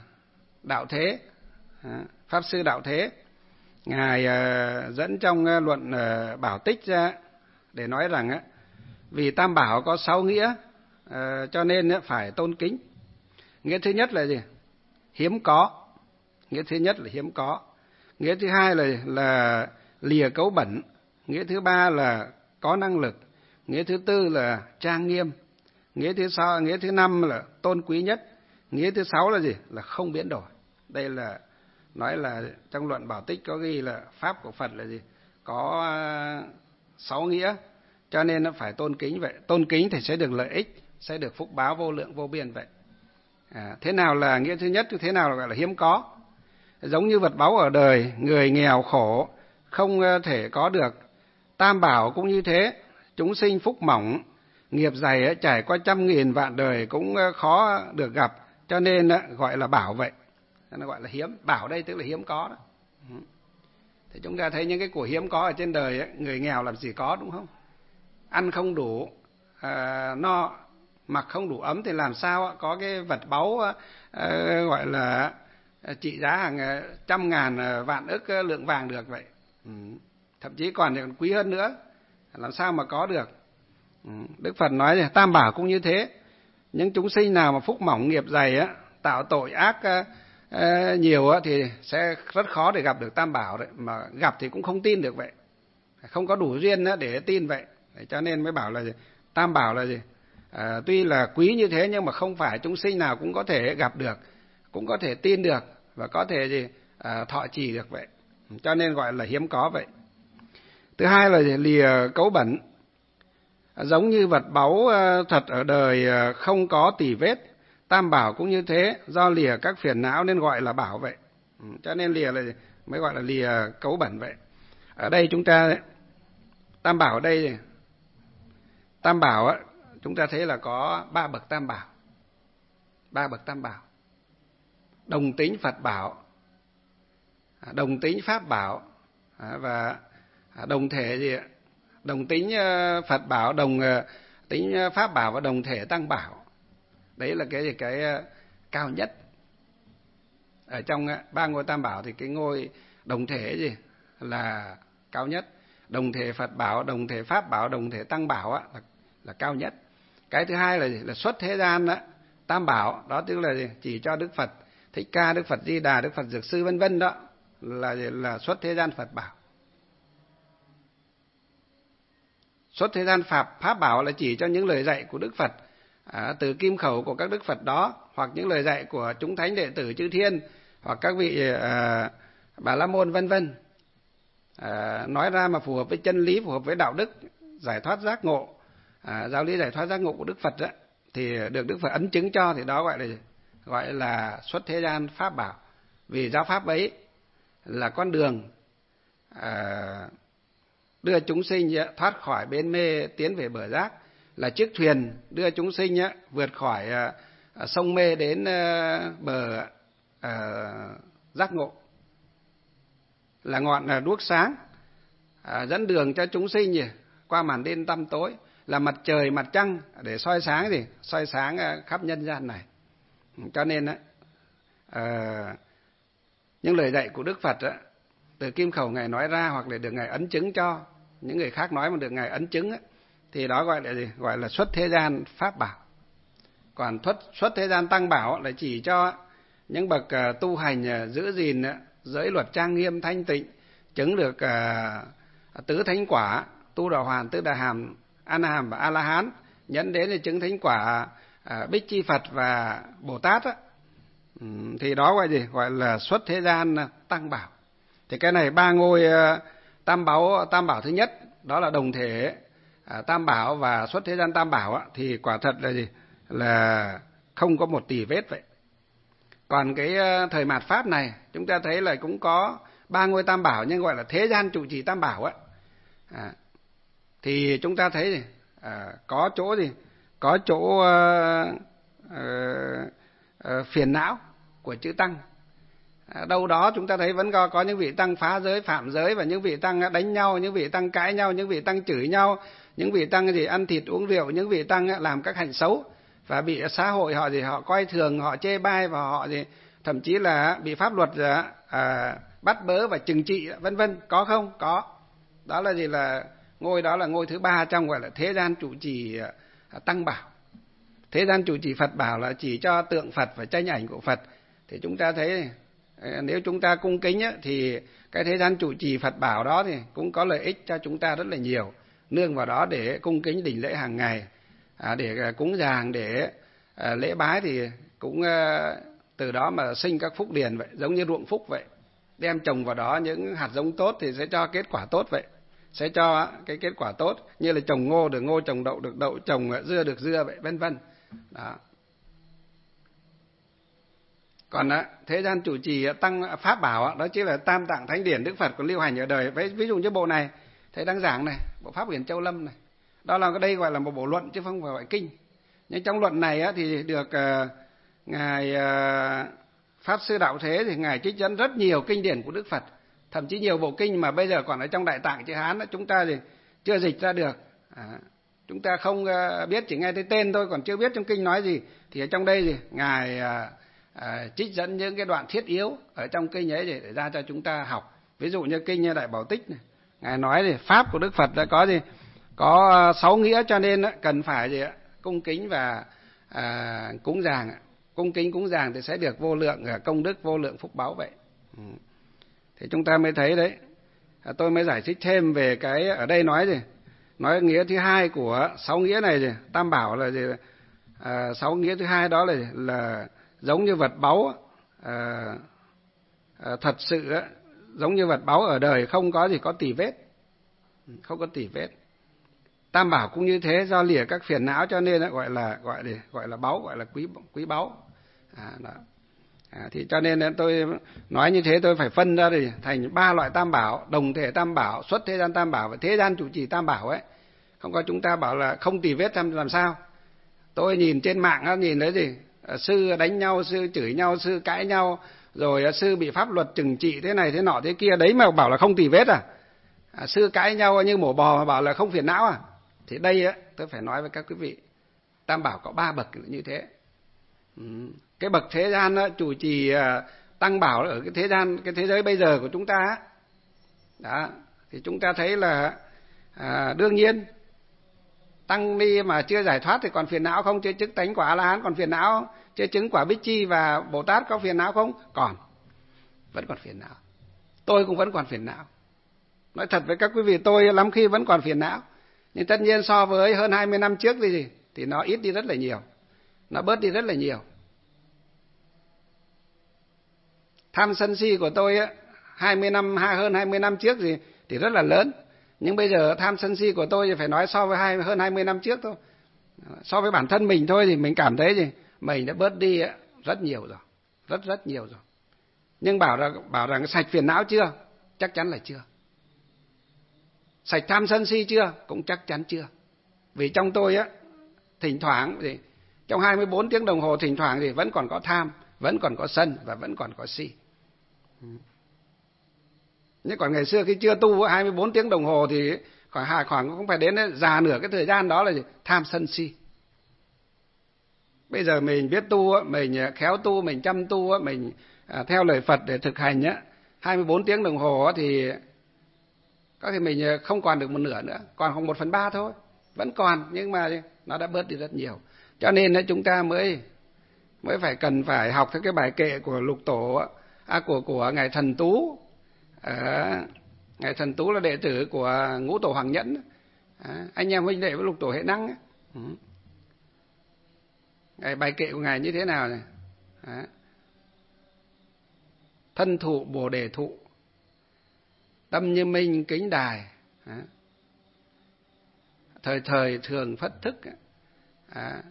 Đạo Thế, Pháp Sư Đạo Thế, ngài à, dẫn trong luận à, Bảo Tích ra để nói rằng á, vì Tam Bảo có sáu nghĩa à, cho nên á, phải tôn kính. Nghĩa thứ nhất là gì? Hiếm có. Nghĩa thứ nhất là hiếm có. Nghĩa thứ hai là là lìa cấu bẩn. Nghĩa thứ ba là có năng lực. Nghĩa thứ tư là trang nghiêm. Nghĩa thứ sáu, nghĩa thứ năm là tôn quý nhất. Nghĩa thứ sáu là gì? Là không biến đổi. Đây là nói là trong luận Bảo Tích có ghi là pháp của Phật là gì? Có sáu nghĩa, cho nên nó phải tôn kính vậy. Tôn kính thì sẽ được lợi ích, sẽ được phúc báo vô lượng vô biên vậy. À, thế nào là nghĩa thứ nhất, thế nào là gọi là hiếm có? Giống như vật báu ở đời, người nghèo khổ không thể có được. Tam Bảo cũng như thế. Chúng sinh phúc mỏng, nghiệp dày trải qua trăm nghìn vạn đời cũng khó được gặp, cho nên gọi là bảo vậy. Nó gọi là hiếm. Bảo đây tức là hiếm có đó. Thì chúng ta thấy những cái của hiếm có ở trên đời, người nghèo làm gì có, đúng không? Ăn không đủ à, no, mặc không đủ ấm thì làm sao có cái vật báu à, gọi là trị giá hàng trăm ngàn vạn ức lượng vàng được vậy. Thậm chí còn quý hơn nữa, làm sao mà có được? Đức Phật nói là Tam Bảo cũng như thế. Những chúng sinh nào mà phúc mỏng nghiệp dày á, tạo tội ác uh, nhiều á, thì sẽ rất khó để gặp được Tam Bảo đấy. Mà gặp thì cũng không tin được vậy, không có đủ duyên để tin vậy. Cho nên mới bảo là gì? Tam Bảo là gì? À, tuy là quý như thế nhưng mà không phải chúng sinh nào cũng có thể gặp được, cũng có thể tin được và có thể gì à, thọ trì được vậy. Cho nên gọi là hiếm có vậy. Thứ hai là gì? Lìa cấu bẩn. Giống như vật báu thật ở đời không có tì vết, Tam Bảo cũng như thế, do lìa các phiền não nên gọi là bảo vậy. Cho nên lìa là gì? Mới gọi là lìa cấu bẩn vậy. Ở đây chúng ta, Tam Bảo ở đây, Tam Bảo á, chúng ta thấy là có ba bậc Tam Bảo. Ba bậc Tam Bảo. Đồng tính Phật Bảo, đồng tính Pháp Bảo và đồng thể gì ạ? Đồng tính Phật Bảo, đồng tính Pháp Bảo và đồng thể Tăng Bảo. Đấy là cái cái cao nhất. Ở trong ba ngôi Tam Bảo thì cái ngôi đồng thể gì là cao nhất. Đồng thể Phật bảo, đồng thể Pháp bảo, đồng thể Tăng bảo á, là, là cao nhất. Cái thứ hai là gì? Là xuất thế gian đó, tam bảo, đó tức là gì? Chỉ cho Đức Phật Thích Ca, Đức Phật Di Đà, Đức Phật Dược Sư vân vân đó là là xuất thế gian Phật bảo. Xuất thế gian Pháp Pháp bảo là chỉ cho những lời dạy của Đức Phật à, từ kim khẩu của các Đức Phật đó, hoặc những lời dạy của chúng thánh đệ tử chư thiên, hoặc các vị à, Bà La Môn vân vân. À, nói ra mà phù hợp với chân lý, phù hợp với đạo đức, giải thoát giác ngộ, à, giáo lý giải thoát giác ngộ của Đức Phật đó, thì được Đức Phật ấn chứng cho, thì đó gọi là gọi là xuất thế gian Pháp bảo. Vì giáo pháp ấy là con đường à, đưa chúng sinh thoát khỏi bến mê tiến về bờ giác, là chiếc thuyền đưa chúng sinh vượt khỏi sông mê đến bờ giác ngộ, là ngọn đuốc sáng dẫn đường cho chúng sinh qua màn đêm tăm tối, là mặt trời mặt trăng để soi sáng gì soi sáng khắp nhân gian này. Cho nên những lời dạy của Đức Phật từ kim khẩu Ngài nói ra, hoặc là được Ngài ấn chứng cho những người khác nói mà được Ngài ấn chứng ấy, thì đó gọi là gì? Gọi là xuất thế gian Pháp bảo. Còn xuất, xuất thế gian Tăng bảo là chỉ cho những bậc uh, tu hành uh, giữ gìn uh, giới luật trang nghiêm thanh tịnh, chứng được uh, tứ thánh quả, tu đà hoàn, tứ đà hàm, a na hàm và a la hán, nhẫn đến là chứng thánh quả uh, Bích Chi Phật và Bồ Tát á. Um, thì đó gọi gì? Gọi là xuất thế gian uh, Tăng bảo. Thì cái này ba ngôi uh, tam bảo tam bảo thứ nhất đó là đồng thể à, tam bảo và xuất thế gian tam bảo á, thì quả thật là gì? Là không có một tì vết vậy. Còn cái uh, thời mạt Pháp này chúng ta thấy là cũng có ba ngôi tam bảo, nhưng gọi là thế gian trụ trì tam bảo á, à, thì chúng ta thấy gì? À, có chỗ gì? Có chỗ uh, uh, uh, phiền não của chữ tăng. À, đâu đó chúng ta thấy vẫn có, có những vị tăng phá giới, phạm giới, và những vị tăng đánh nhau, những vị tăng cãi nhau, những vị tăng chửi nhau, những vị tăng gì ăn thịt uống rượu, những vị tăng làm các hành xấu và bị xã hội họ gì họ coi thường, họ chê bai, và họ gì thậm chí là bị pháp luật à, bắt bớ và trừng trị vân vân. Có không? Có. Đó là gì? Là ngôi đó là ngôi thứ ba trong gọi là thế gian trụ trì à, tăng bảo. Thế gian trụ trì Phật bảo là chỉ cho tượng Phật và tranh ảnh của Phật. Thì chúng ta thấy nếu chúng ta cung kính á, thì cái thế gian trụ trì Phật bảo đó thì cũng có lợi ích cho chúng ta rất là nhiều. Nương vào đó để cung kính đảnh lễ hàng ngày, à, để cúng dường, để à, lễ bái, thì cũng à, từ đó mà sinh các phúc điền vậy, giống như ruộng phúc vậy. Đem trồng vào đó những hạt giống tốt thì sẽ cho kết quả tốt vậy, sẽ cho cái kết quả tốt, như là trồng ngô được ngô, trồng đậu được đậu, trồng dưa được dưa vậy, vân vân. Đó. Còn á, thế gian chủ trì tăng pháp bảo đó chính là tam tạng thánh điển Đức Phật còn lưu hành ở đời. Ví dụ như bộ này thầy đang giảng này, bộ Pháp Hiển Châu Lâm này, đó là cái đây gọi là một bộ luận chứ không phải gọi kinh. Nhưng trong luận này á, thì được uh, ngài uh, Pháp Sư Đạo Thế thì ngài trích dẫn rất nhiều kinh điển của Đức Phật, thậm chí nhiều bộ kinh mà bây giờ còn ở trong Đại Tạng chữ Hán đó, chúng ta thì chưa dịch ra được. À, chúng ta không uh, biết, chỉ nghe thấy tên thôi, còn chưa biết trong kinh nói gì. Thì ở trong đây thì ngài uh, À, trích dẫn những cái đoạn thiết yếu ở trong kinh ấy để, để ra cho chúng ta học. Ví dụ như kinh như Đại Bảo Tích này, ngài nói thì pháp của Đức Phật đã có gì có sáu nghĩa, cho nên cần phải gì cung kính và à, cúng dường. Cung kính cúng dường thì sẽ được vô lượng công đức, vô lượng phúc báu vậy. Ừ. Thì chúng ta mới thấy đấy. À, tôi mới giải thích thêm về cái ở đây nói gì, nói nghĩa thứ hai của sáu nghĩa này gì, tam bảo là gì, à, sáu nghĩa thứ hai đó là gì? Là giống như vật báu, à, à, thật sự á, giống như vật báu ở đời không có gì có tì vết, không có tì vết. Tam bảo cũng như thế, do lìa các phiền não cho nên á, gọi là gọi là gọi là báu, gọi là quý quý báu. À, đó. À, thì cho nên tôi nói như thế, tôi phải phân ra thì thành ba loại tam bảo: đồng thể tam bảo, xuất thế gian tam bảo và thế gian chủ trì tam bảo ấy. Không có chúng ta bảo là không tì vết làm sao. Tôi nhìn trên mạng á, nhìn thấy gì sư đánh nhau, sư chửi nhau, sư cãi nhau, rồi sư bị pháp luật trừng trị thế này thế nọ thế kia, đấy mà bảo là không tì vết à? À, sư cãi nhau như mổ bò mà bảo là không phiền não à? Thì đây á, tôi phải nói với các quý vị, tam bảo có ba bậc như thế. Ừ. Cái bậc thế gian á, chủ trì tăng bảo ở cái thế gian, cái thế giới bây giờ của chúng ta á, đó, thì chúng ta thấy là à, đương nhiên tăng ni mà chưa giải thoát thì còn phiền não không? Chưa chứng tánh quả A La Hán còn phiền não không? Chưa chứng quả Bích Chi và Bồ Tát có phiền não không? Còn, vẫn còn phiền não. Tôi cũng vẫn còn phiền não. Nói thật với các quý vị, tôi lắm khi vẫn còn phiền não. Nhưng tất nhiên so với hơn hai mươi năm trước thì gì? Thì nó ít đi rất là nhiều. Nó bớt đi rất là nhiều. Tham sân si của tôi á, hai mươi năm, hơn hai mươi năm trước gì thì rất là lớn. Nhưng bây giờ tham sân si của tôi thì phải nói so với hai, hơn hai mươi năm trước thôi. So với bản thân mình thôi thì mình cảm thấy gì? Mình đã bớt đi á, rất nhiều rồi. Rất rất nhiều rồi. Nhưng bảo rằng, bảo rằng sạch phiền não chưa? Chắc chắn là chưa. Sạch tham sân si chưa? Cũng chắc chắn chưa. Vì trong tôi á, thỉnh thoảng thì trong hai mươi bốn tiếng đồng hồ thỉnh thoảng thì vẫn còn có tham, vẫn còn có sân và vẫn còn có si. Nhưng còn ngày xưa khi chưa tu hai mươi bốn tiếng đồng hồ thì khoảng khoảng cũng phải đến già nửa cái thời gian đó là gì? Tham sân si. Bây giờ mình biết tu, mình khéo tu, mình chăm tu, mình theo lời Phật để thực hành á, hai mươi bốn tiếng đồng hồ thì có thể mình không còn được một nửa nữa, còn khoảng một phần ba thôi. Vẫn còn, nhưng mà nó đã bớt đi rất nhiều. Cho nên chúng ta mới mới phải cần phải học theo cái bài kệ của Lục Tổ, à, của của ngài Thần Tú. À, ngài Thần Tú là đệ tử của Ngũ Tổ Hoàng Nhẫn, à, anh em huynh đệ với Lục Tổ Hệ Năng. Ừ. Ngài bài kệ của ngài như thế nào này? À, thân thụ Bồ Đề thụ, tâm như minh kính đài, à, thời thời thường phất thức, à,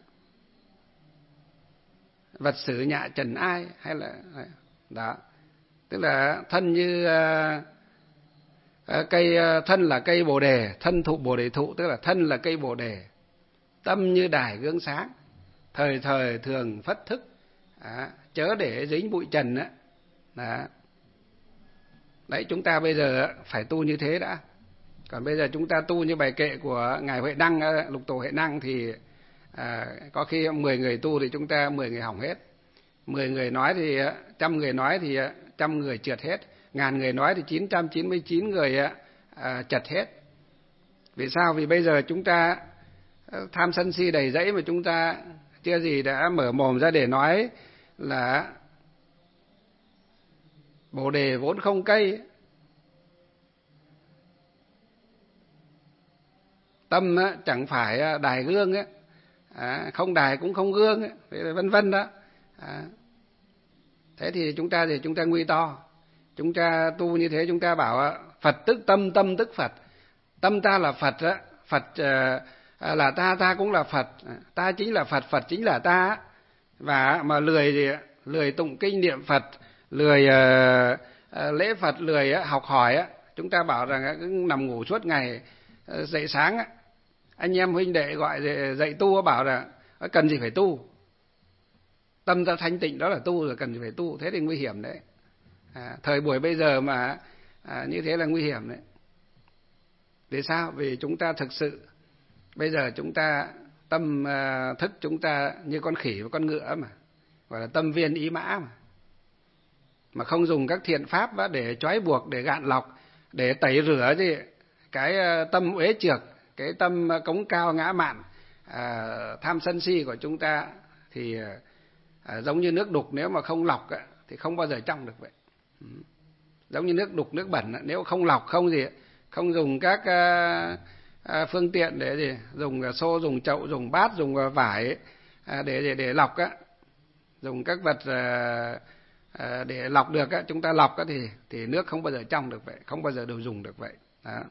vật sử nhạ trần ai, hay là đó, tức là thân như à, à, cây thân là cây bồ đề, thân thụ Bồ Đề thụ, tức là thân là cây bồ đề, tâm như đài gương sáng, thời thời thường phất thức, à, chớ để dính bụi trần á. Đó. Đấy, chúng ta bây giờ phải tu như thế đã. Còn bây giờ chúng ta tu như bài kệ của ngài Huệ Năng, Lục Tổ Huệ Năng thì à, có khi mười người tu thì chúng ta mười người hỏng hết, mười người nói thì trăm người nói thì trăm người trượt hết, ngàn người nói thì chín trăm chín mươi chín người à, trật hết. Vì sao? Vì bây giờ chúng ta tham sân si đầy dẫy mà chúng ta chưa gì đã mở mồm ra để nói là Bồ Đề vốn không cây, tâm chẳng phải đài gương ấy, à, không đài cũng không gương ấy, vân vân đó. À, thế thì chúng ta thì chúng ta nguy to. Chúng ta tu như thế, chúng ta bảo Phật tức tâm, tâm tức Phật. Tâm ta là Phật á, Phật uh, là ta, ta cũng là Phật, ta chính là Phật, Phật chính là ta. Và mà lười gì, lười tụng kinh niệm Phật, lười uh, uh, lễ Phật, lười uh, học hỏi á, chúng ta bảo rằng uh, cứ nằm ngủ suốt ngày, uh, dậy sáng á, anh em huynh đệ gọi dậy, dậy tu bảo là cần gì phải tu, tâm ta thanh tịnh đó là tu rồi, cần gì phải tu. Thế thì nguy hiểm đấy. À, thời buổi bây giờ mà à, như thế là nguy hiểm đấy. Vì sao? Vì chúng ta thực sự bây giờ chúng ta tâm à, thức chúng ta như con khỉ và con ngựa mà, gọi là tâm viên ý mã mà, mà không dùng các thiện pháp để trói buộc, để gạn lọc, để tẩy rửa gì cái tâm uế trược, cái tâm cống cao ngã mạn, à, tham sân si của chúng ta thì à, giống như nước đục, nếu mà không lọc thì không bao giờ trong được vậy. Giống như nước đục, nước bẩn, nếu không lọc, không gì, không dùng các à, à, phương tiện để gì, dùng xô, dùng chậu, dùng bát, dùng vải à, để, để để lọc á, dùng các vật à, à, để lọc được á, chúng ta lọc á thì thì nước không bao giờ trong được vậy, không bao giờ đều dùng được vậy. Đó.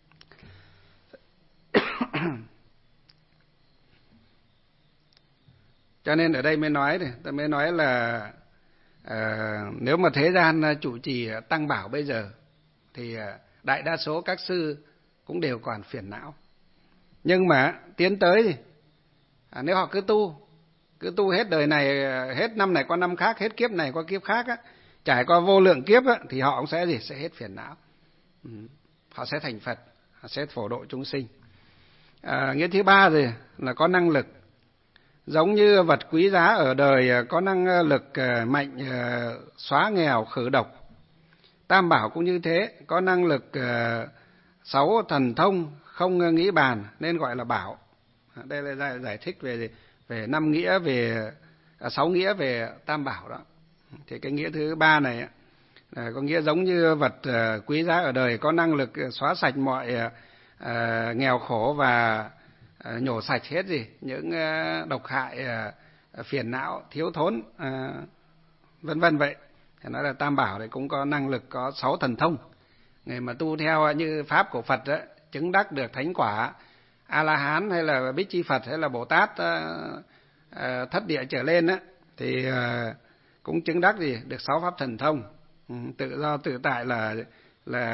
Cho nên ở đây mới nói này, tôi mới nói là à, nếu mà thế gian chủ trì tăng bảo bây giờ thì đại đa số các sư cũng đều còn phiền não. Nhưng mà tiến tới thì à, nếu họ cứ tu, cứ tu hết đời này, hết năm này qua năm khác, hết kiếp này qua kiếp khác á, trải qua vô lượng kiếp á, thì họ cũng sẽ gì, sẽ hết phiền não. Ừ. Họ sẽ thành Phật, họ sẽ phổ độ chúng sinh. À, nghĩa thứ ba rồi là có năng lực. Giống như vật quý giá ở đời có năng lực mạnh xóa nghèo khử độc, tam bảo cũng như thế, có năng lực sáu thần thông không nghĩ bàn nên gọi là bảo. Đây là giải, giải thích về về năm nghĩa về à, sáu nghĩa về tam bảo đó. Thì cái nghĩa thứ ba này à, có nghĩa giống như vật à, quý giá ở đời, có năng lực xóa sạch mọi à, nghèo khổ và à, nhổ sạch hết gì những à, độc hại à, phiền não thiếu thốn à, vân vân vậy. Thì nói là tam bảo này cũng có năng lực, có sáu thần thông. Người mà tu theo như pháp của Phật đó, chứng đắc được thánh quả A La Hán hay là Bích Chi Phật hay là Bồ Tát à, à, thất địa trở lên á, thì à, cũng chứng đắc gì được sáu pháp thần thông. Ừ, tự do tự tại là là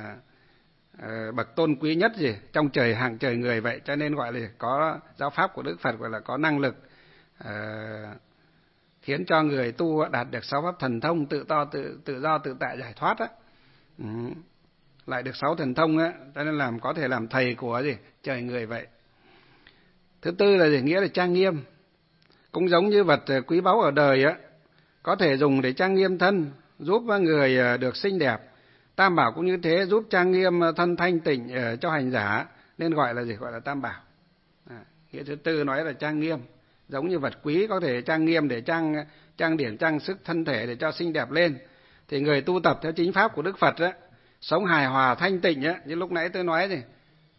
à, bậc tôn quý nhất gì trong trời hàng trời người vậy. Cho nên gọi là có giáo pháp của Đức Phật gọi là có năng lực à, khiến cho người tu đạt được sáu pháp thần thông, tự do tự tự do tự tại giải thoát á. Ừ. Lại được sáu thần thông á, cho nên làm có thể làm thầy của gì trời người vậy. Thứ tư là gì? Nghĩa là trang nghiêm. Cũng giống như vật quý báu ở đời á, có thể dùng để trang nghiêm thân, giúp người được xinh đẹp. Tam bảo cũng như thế, giúp trang nghiêm thân thanh tịnh cho hành giả, nên gọi là gì? Gọi là tam bảo. À, nghĩa thứ tư nói là trang nghiêm. Giống như vật quý có thể trang nghiêm để trang trang điểm trang sức thân thể để cho xinh đẹp lên, thì người tu tập theo chính pháp của Đức Phật á, sống hài hòa thanh tịnh á, như lúc nãy tôi nói gì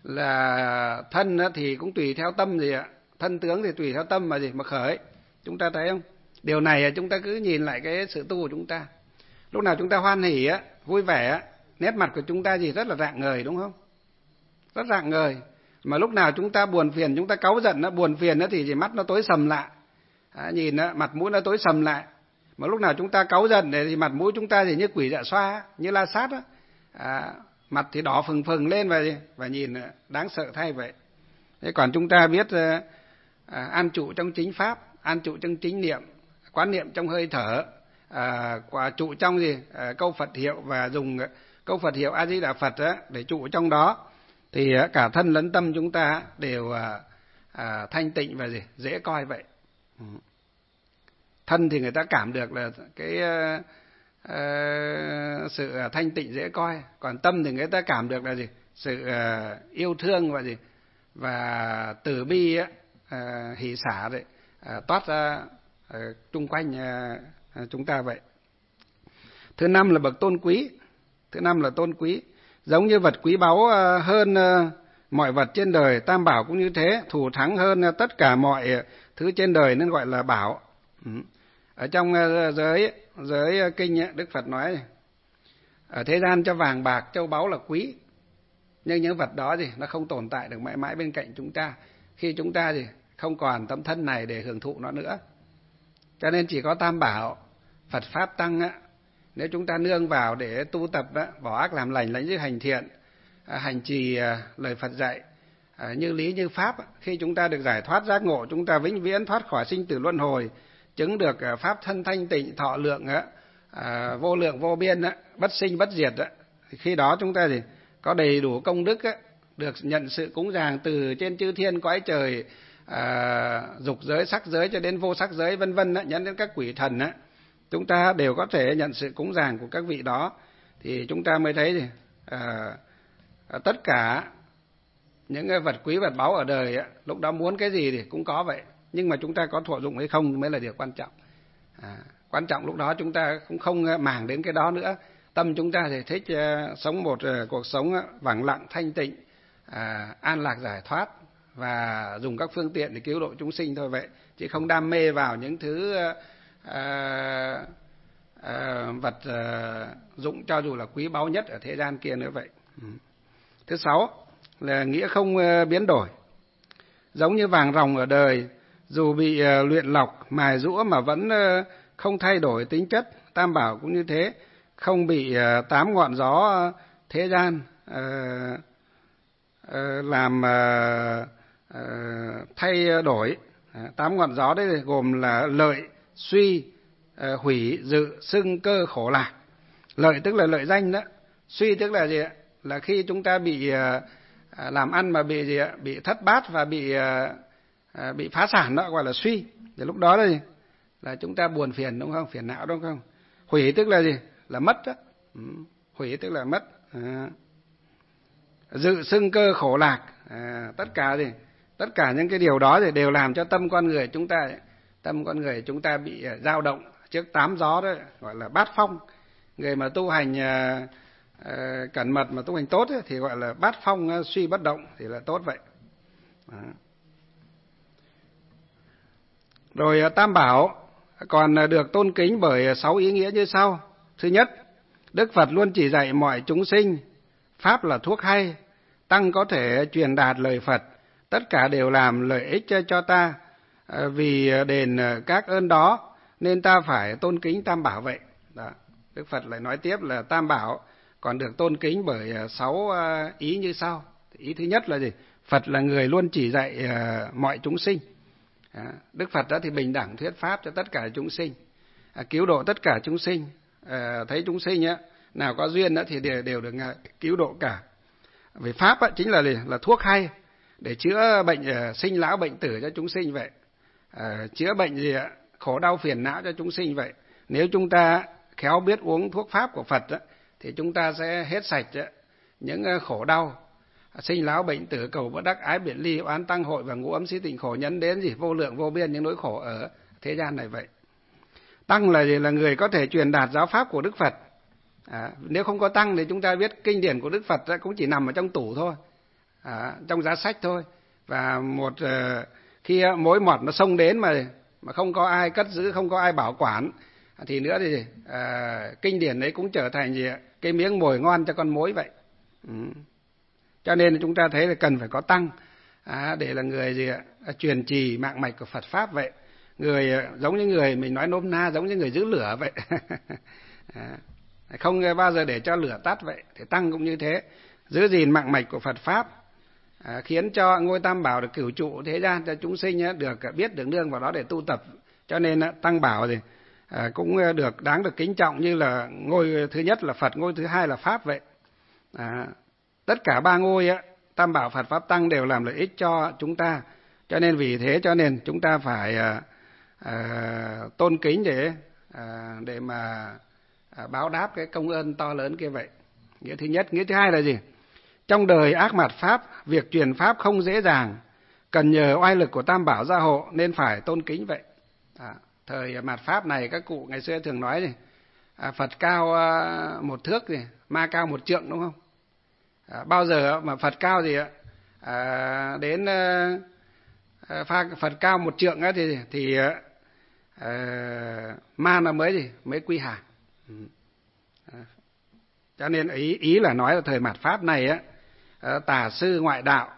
là thân á, thì cũng tùy theo tâm gì ạ, thân tướng thì tùy theo tâm mà gì mà khởi. Chúng ta thấy không? Điều này chúng ta cứ nhìn lại cái sự tu của chúng ta. Lúc nào chúng ta hoan hỉ á, vui vẻ á, nét mặt của chúng ta gì rất là rạng ngời, đúng không? Rất rạng ngời. Mà lúc nào chúng ta buồn phiền, chúng ta cáu giận nó buồn phiền nó thì chỉ mắt nó tối sầm lại. À, nhìn á, mặt mũi nó tối sầm lại. Mà lúc nào chúng ta cáu giận thì mặt mũi chúng ta thì như quỷ dạ xoa, như la sát á. À, mặt thì đỏ phừng phừng lên và và nhìn đáng sợ thay vậy. Thế còn chúng ta biết à, an trụ trong chính pháp, an trụ trong chính niệm, quán niệm trong hơi thở, à, quả trụ trong gì à, câu Phật hiệu và dùng câu Phật hiệu A Di Đà Phật á, để trụ trong đó, thì cả thân lẫn tâm chúng ta đều à, à, thanh tịnh và gì dễ coi vậy. Ừ. Thân thì người ta cảm được là cái à, à, sự thanh tịnh dễ coi, còn tâm thì người ta cảm được là gì sự à, yêu thương và gì và từ bi á, à, hỷ xả đấy à, toát ra à, chung quanh à, chúng ta vậy. Thứ năm là bậc tôn quý. Thứ năm là tôn quý, giống như vật quý báu hơn mọi vật trên đời. Tam bảo cũng như thế, thù thắng hơn tất cả mọi thứ trên đời nên gọi là bảo. Ở trong giới giới kinh Đức Phật nói ở thế gian cho vàng bạc châu báu là quý, nhưng những vật đó gì nó không tồn tại được mãi mãi bên cạnh chúng ta khi chúng ta gì không còn tấm thân này để hưởng thụ nó nữa. Cho nên chỉ có tam bảo Phật pháp tăng á, nếu chúng ta nương vào để tu tập á, bỏ ác làm lành, lãnh giới hành thiện, hành trì lời Phật dạy như lý như pháp, khi chúng ta được giải thoát giác ngộ, chúng ta vĩnh viễn thoát khỏi sinh tử luân hồi, chứng được pháp thân thanh tịnh thọ lượng á, vô lượng vô biên á, bất sinh bất diệt á, thì khi đó chúng ta thì có đầy đủ công đức á, được nhận sự cúng dường từ trên chư thiên cõi trời, à, dục giới, sắc giới cho đến vô sắc giới vân vân á, nhấn đến các quỷ thần á, chúng ta đều có thể nhận sự cúng dường của các vị đó, thì chúng ta mới thấy thì à, tất cả những cái vật quý vật báu ở đời á, lúc đó muốn cái gì thì cũng có vậy, nhưng mà chúng ta có thọ dụng hay không mới là điều quan trọng. À, quan trọng lúc đó chúng ta cũng không màng đến cái đó nữa, tâm chúng ta thì thích uh, sống một uh, cuộc sống uh, vắng lặng thanh tịnh, uh, an lạc giải thoát và dùng các phương tiện để cứu độ chúng sinh thôi vậy, chứ không đam mê vào những thứ uh, uh, uh, vật uh, dụng cho dù là quý báu nhất ở thế gian kia nữa vậy. Ừ. Thứ sáu là nghĩa không uh, biến đổi, giống như vàng ròng ở đời, dù bị uh, luyện lọc mài rũa mà vẫn uh, không thay đổi tính chất. Tam bảo cũng như thế, không bị uh, tám ngọn gió uh, thế gian uh, uh, làm uh, uh, thay đổi. Uh, tám ngọn gió đấy gồm là lợi, suy, uh, hủy, dự, xưng, cơ, khổ, lạc. Lợi tức là lợi danh đó, suy tức là gì ạ? Là khi chúng ta bị uh, làm ăn mà bị gì ạ? Bị thất bát và bị uh, uh, bị phá sản đó gọi là suy. Thì lúc đó là gì? Là chúng ta buồn phiền đúng không? Phiền não đúng không? Hủy tức là gì? Là mất đó. Ừ. Hủy tức là mất. À. dự xưng cơ khổ lạc. À, tất cả gì tất cả những cái điều đó thì đều làm cho tâm con người chúng ta tâm con người chúng ta bị dao động trước tám gió đó, gọi là bát phong. Người mà tu hành uh, uh, cẩn mật mà tu hành tốt ấy, thì gọi là bát phong uh, suy bất động thì là tốt vậy. Đó. Rồi uh, Tam Bảo còn uh, được tôn kính bởi sáu ý nghĩa như sau. Thứ nhất, Đức Phật luôn chỉ dạy mọi chúng sinh pháp là thuốc hay, tăng có thể truyền đạt lời Phật, tất cả đều làm lợi ích cho, cho ta. À, vì đền các ơn đó nên ta phải tôn kính Tam Bảo vậy. Đó. Đức Phật lại nói tiếp là Tam Bảo còn được tôn kính bởi sáu ý như sau. Ý thứ nhất là gì? Phật là người luôn chỉ dạy uh, mọi chúng sinh. À, Đức Phật đó thì bình đẳng thuyết pháp cho tất cả chúng sinh, à, cứu độ tất cả chúng sinh. À, thấy chúng sinh á, nào có duyên đó thì đều, đều được cứu độ cả. Vì pháp á, chính là là thuốc hay để chữa bệnh uh, sinh lão bệnh tử cho chúng sinh vậy. À, chữa bệnh gì ạ? Khổ đau phiền não cho chúng sinh vậy. Nếu chúng ta khéo biết uống thuốc pháp của Phật á, thì chúng ta sẽ hết sạch á, những khổ đau sinh lão bệnh tử, cầu bất đắc, ái biệt ly, oán tăng hội và ngũ ấm xí tịnh khổ, nhấn đến gì vô lượng vô biên những nỗi khổ ở thế gian này vậy. Tăng là gì? Là người có thể truyền đạt giáo pháp của Đức Phật. À, nếu không có tăng thì chúng ta biết kinh điển của Đức Phật cũng chỉ nằm ở trong tủ thôi, à, trong giá sách thôi. Và một uh, khi mối mọt nó xông đến mà mà không có ai cất giữ, không có ai bảo quản thì nữa thì à, kinh điển ấy cũng trở thành gì ạ? Cái miếng mồi ngon cho con mối vậy. Ừ. Cho nên chúng ta thấy là cần phải có tăng, à, để là người gì ạ? Truyền trì mạng mạch của Phật pháp vậy. Người giống như người mình nói nôm na giống như người giữ lửa vậy. À, không bao giờ để cho lửa tắt vậy. Thì tăng cũng như thế, giữ gìn mạng mạch của Phật pháp. À, khiến cho ngôi Tam Bảo được cửu trụ thế gian cho chúng sinh á, được biết được nương vào đó để tu tập. Cho nên á, Tăng Bảo thì à, cũng được đáng được kính trọng như là ngôi thứ nhất là Phật, ngôi thứ hai là Pháp vậy. À, tất cả ba ngôi á, Tam Bảo, Phật, Pháp, Tăng đều làm lợi ích cho chúng ta. Cho nên vì thế cho nên chúng ta phải à, à, tôn kính để à, để mà à, báo đáp cái công ơn to lớn kia vậy. Nghĩa thứ nhất. Nghĩa thứ hai là gì? Trong đời ác mạt Pháp, việc truyền Pháp không dễ dàng, cần nhờ oai lực của Tam Bảo gia hộ nên phải tôn kính vậy. À, thời mạt Pháp này các cụ ngày xưa thường nói này, à, Phật cao à, một thước thì ma cao một trượng, đúng không? À, bao giờ mà Phật cao thì à, đến à, Phật cao một trượng á, thì thì à, ma nó mới gì mới quy hàng. Ừ. À, cho nên ý ý là nói là thời mạt Pháp này á, tà sư ngoại đạo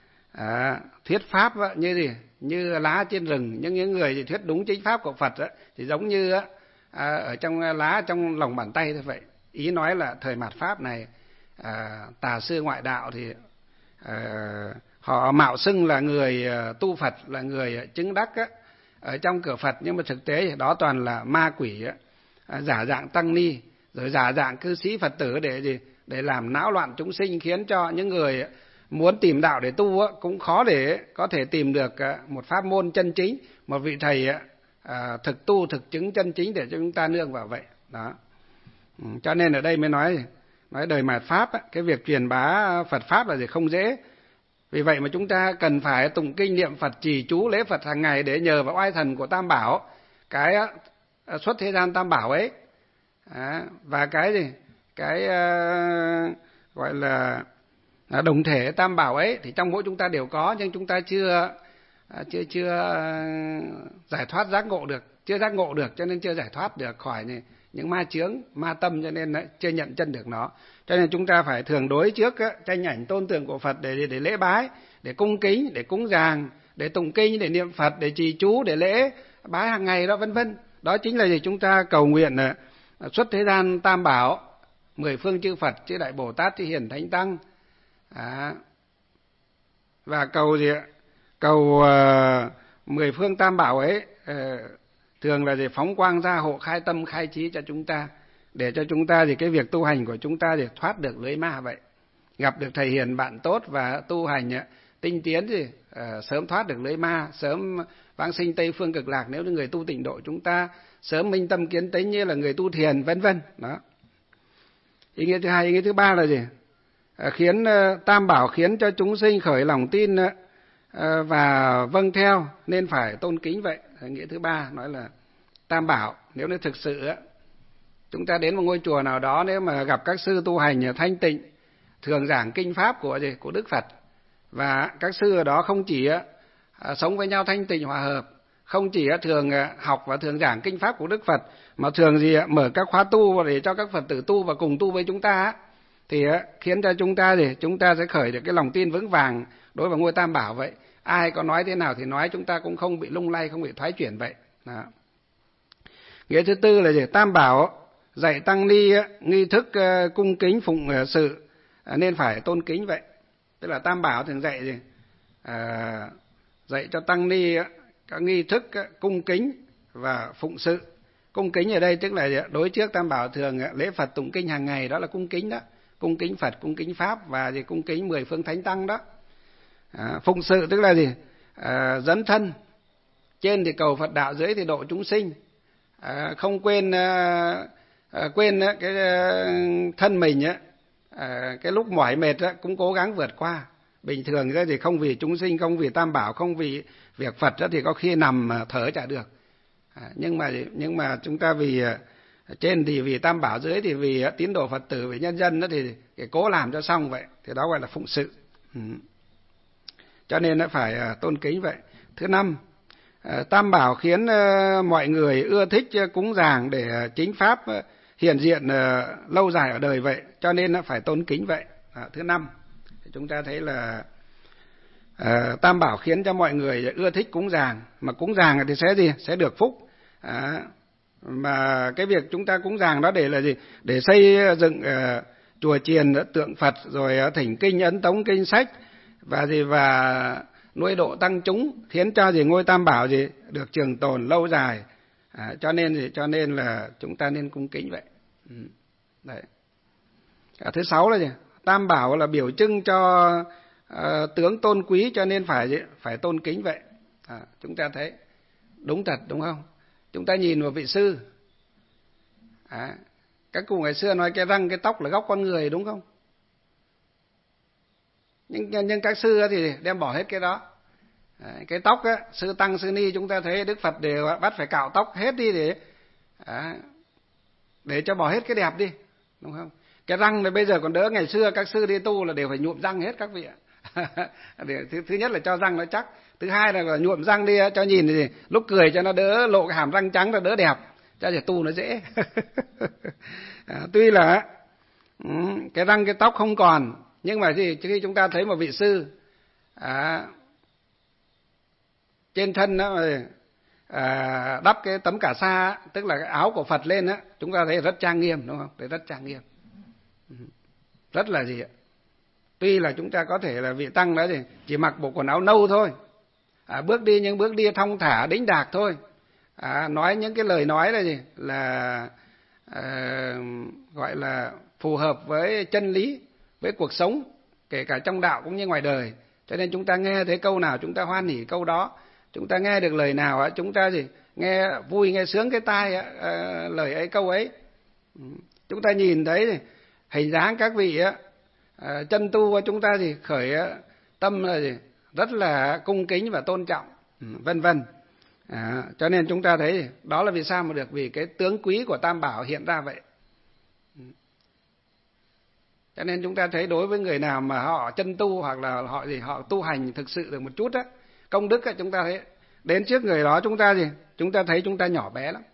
à, thuyết pháp á, như gì như lá trên rừng, nhưng những người thì thuyết đúng chính pháp của Phật á, thì giống như á, à, ở trong lá trong lòng bàn tay thôi vậy. Ý nói là thời mạt Pháp này à, tà sư ngoại đạo thì à, họ mạo xưng là người tu Phật, là người chứng đắc á, ở trong cửa Phật, nhưng mà thực tế thì đó toàn là ma quỷ á, à, giả dạng tăng ni rồi giả dạng cư sĩ Phật tử để gì để làm náo loạn chúng sinh, khiến cho những người muốn tìm đạo để tu á, cũng khó để có thể tìm được một pháp môn chân chính, một vị thầy à, thực tu thực chứng chân chính để cho chúng ta nương vào vậy. Đó. Ừ, cho nên ở đây mới nói nói đời mạt Pháp á, cái việc truyền bá Phật pháp là gì không dễ. Vì vậy mà chúng ta cần phải tụng kinh niệm Phật, trì chú lễ Phật hàng ngày để nhờ vào oai thần của Tam Bảo, cái xuất thế gian Tam Bảo ấy. À, và cái gì cái uh, gọi là đồng thể Tam Bảo ấy thì trong mỗi chúng ta đều có, nhưng chúng ta chưa uh, chưa chưa uh, giải thoát giác ngộ được, chưa giác ngộ được cho nên chưa giải thoát được khỏi này, những ma chướng ma tâm, cho nên uh, chưa nhận chân được nó. Cho nên chúng ta phải thường đối trước uh, tranh ảnh tôn tượng của Phật để để lễ bái, để cung kính, để cúng dường, để tụng kinh, để niệm Phật, để trì chú, để lễ bái hàng ngày đó, vân vân. Đó chính là gì? Chúng ta cầu nguyện uh, xuất thế gian Tam Bảo, mười phương chư Phật, chư Đại Bồ Tát, chư Hiền Thánh Tăng. À, và cầu gì ạ? Cầu uh, mười phương Tam Bảo ấy uh, thường là gì? Phóng quang ra hộ khai tâm khai trí cho chúng ta, để cho chúng ta thì cái việc tu hành của chúng ta thì thoát được lưới ma vậy, gặp được thầy hiền bạn tốt và tu hành uh, tinh tiến thì uh, sớm thoát được lưới ma, sớm vãng sinh Tây phương cực lạc nếu như người tu tịnh độ chúng ta, sớm minh tâm kiến tánh như là người tu thiền, vân vân. Đó. Ý nghĩa thứ hai. Ý nghĩa thứ ba là gì? khiến tam bảo khiến cho chúng sinh khởi lòng tin và vâng theo nên phải tôn kính vậy. Nghĩa thứ ba nói là tam bảo, nếu như thực sự chúng ta đến một ngôi chùa nào đó, nếu mà gặp các sư tu hành thanh tịnh thường giảng kinh pháp của gì của Đức Phật, và các sư ở đó không chỉ sống với nhau thanh tịnh hòa hợp, không chỉ thường học và thường giảng kinh pháp của Đức Phật, mà thường gì mở các khóa tu để cho các Phật tử tu và cùng tu với chúng ta, thì khiến cho chúng ta gì chúng ta sẽ khởi được cái lòng tin vững vàng đối với ngôi tam bảo vậy. Ai có nói thế nào thì nói, chúng ta cũng không bị lung lay, không bị thoái chuyển vậy. Đó. Nghĩa thứ tư là gì? Tam bảo dạy tăng ni nghi thức cung kính phụng sự nên phải tôn kính vậy. Tức là tam bảo thường dạy gì? À, dạy cho tăng ni các nghi thức cung kính và phụng sự. Cung kính ở đây tức là đối trước tam bảo thường lễ Phật tụng kinh hàng ngày, đó là cung kính đó. Cung kính Phật, cung kính Pháp và gì cung kính mười phương thánh tăng đó. À, phụng sự tức là gì? À, dấn thân. Trên thì cầu Phật đạo, dưới thì độ chúng sinh. À, không quên à, à, quên à, cái à, thân mình á, à, cái lúc mỏi mệt á, cũng cố gắng vượt qua. Bình thường ra thì không vì chúng sinh, không vì tam bảo, không vì việc Phật á, thì có khi nằm thở chả được. À, nhưng mà nhưng mà chúng ta vì à, trên thì vì tam bảo, dưới thì vì à, tín đồ Phật tử, vì nhân dân đó thì, thì cố làm cho xong vậy, thì đó gọi là phụng sự. Ừ. Cho nên nó phải à, tôn kính vậy. Thứ năm, à, tam bảo khiến à, mọi người ưa thích à, cúng dường để à, chính pháp à, hiện diện à, lâu dài ở đời vậy, cho nên nó phải tôn kính vậy. À, thứ năm, chúng ta thấy là à, tam bảo khiến cho mọi người ưa thích cúng dường, mà cúng dường thì sẽ gì? Sẽ được phúc. À, mà cái việc chúng ta cúng dường đó để là gì? Để xây dựng uh, chùa chiền, tượng Phật, rồi uh, thỉnh kinh ấn tống kinh sách và gì và nuôi độ tăng chúng, khiến cho gì ngôi tam bảo gì được trường tồn lâu dài. À, cho nên gì cho nên là chúng ta nên cung kính vậy. Ừ. Đấy. À, thứ sáu là gì? Tam bảo là biểu trưng cho uh, tướng tôn quý, cho nên phải gì? Phải tôn kính vậy. À, chúng ta thấy đúng thật đúng không? Chúng ta nhìn vào vị sư, à, các cụ ngày xưa nói cái răng cái tóc là góc con người, đúng không? Nhưng, nhưng các sư thì đem bỏ hết cái đó. À, cái tóc á, sư tăng sư ni chúng ta thấy Đức Phật đều bắt phải cạo tóc hết đi để à, để cho bỏ hết cái đẹp đi, đúng không? Cái răng này bây giờ còn đỡ, ngày xưa các sư đi tu là đều phải nhuộm răng hết các vị ạ. thứ, thứ nhất là cho răng nó chắc, thứ hai là nhuộm răng đi cho nhìn thì lúc cười cho nó đỡ lộ cái hàm răng trắng, là đỡ đẹp, cho để tu nó dễ. À, tuy là um, cái răng cái tóc không còn, nhưng mà gì khi chúng ta thấy một vị sư à, trên thân đó à, đắp cái tấm cà sa, tức là cái áo của Phật lên á, chúng ta thấy rất trang nghiêm, đúng không? Thấy rất trang nghiêm, rất là gì ạ? Tuy là chúng ta có thể là vị tăng đó thì chỉ mặc bộ quần áo nâu thôi, à, bước đi những bước đi thong thả đĩnh đạc thôi, à, nói những cái lời nói là gì là à, gọi là phù hợp với chân lý, với cuộc sống, kể cả trong đạo cũng như ngoài đời. Cho nên chúng ta nghe thấy câu nào chúng ta hoan hỉ câu đó, chúng ta nghe được lời nào chúng ta gì nghe vui, nghe sướng cái tai à, lời ấy câu ấy. Chúng ta nhìn thấy hình dáng các vị á, à, chân tu chúng ta thì khởi tâm là gì rất là cung kính và tôn trọng, vân vân. À, cho nên chúng ta thấy đó là vì sao mà được, vì cái tướng quý của tam bảo hiện ra vậy. Cho nên chúng ta thấy đối với người nào mà họ chân tu hoặc là họ gì họ tu hành thực sự được một chút á, công đức á, chúng ta thấy đến trước người đó chúng ta gì chúng ta thấy chúng ta nhỏ bé lắm.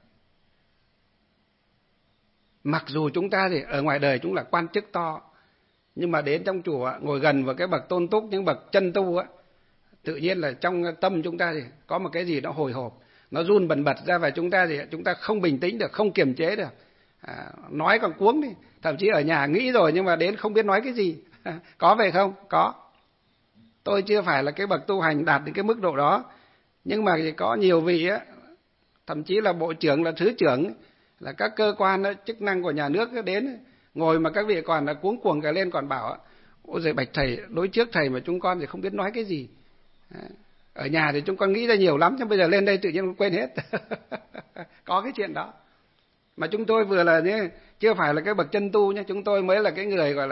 Mặc dù chúng ta thì ở ngoài đời chúng là quan chức to, nhưng mà đến trong chùa ngồi gần vào cái bậc tôn túc, những bậc chân tu á, tự nhiên là trong tâm chúng ta thì có một cái gì nó hồi hộp, nó run bần bật ra, và chúng ta thì chúng ta không bình tĩnh được, không kiềm chế được, à, nói còn cuống đi, thậm chí ở nhà nghĩ rồi nhưng mà đến không biết nói cái gì. Có vậy không? Có. Tôi chưa phải là cái bậc tu hành đạt đến cái mức độ đó, nhưng mà thì có nhiều vị á, thậm chí là bộ trưởng, là thứ trưởng, là các cơ quan đó, chức năng của nhà nước đến ngồi mà các vị còn là cuống cuồng cả lên, còn bảo ôi giời bạch thầy, đối trước thầy mà chúng con thì không biết nói cái gì. Ở nhà thì chúng con nghĩ ra nhiều lắm, nhưng bây giờ lên đây tự nhiên quên hết. Có cái chuyện đó. Mà chúng tôi vừa là chưa phải là cái bậc chân tu nhé, chúng tôi mới là cái người gọi là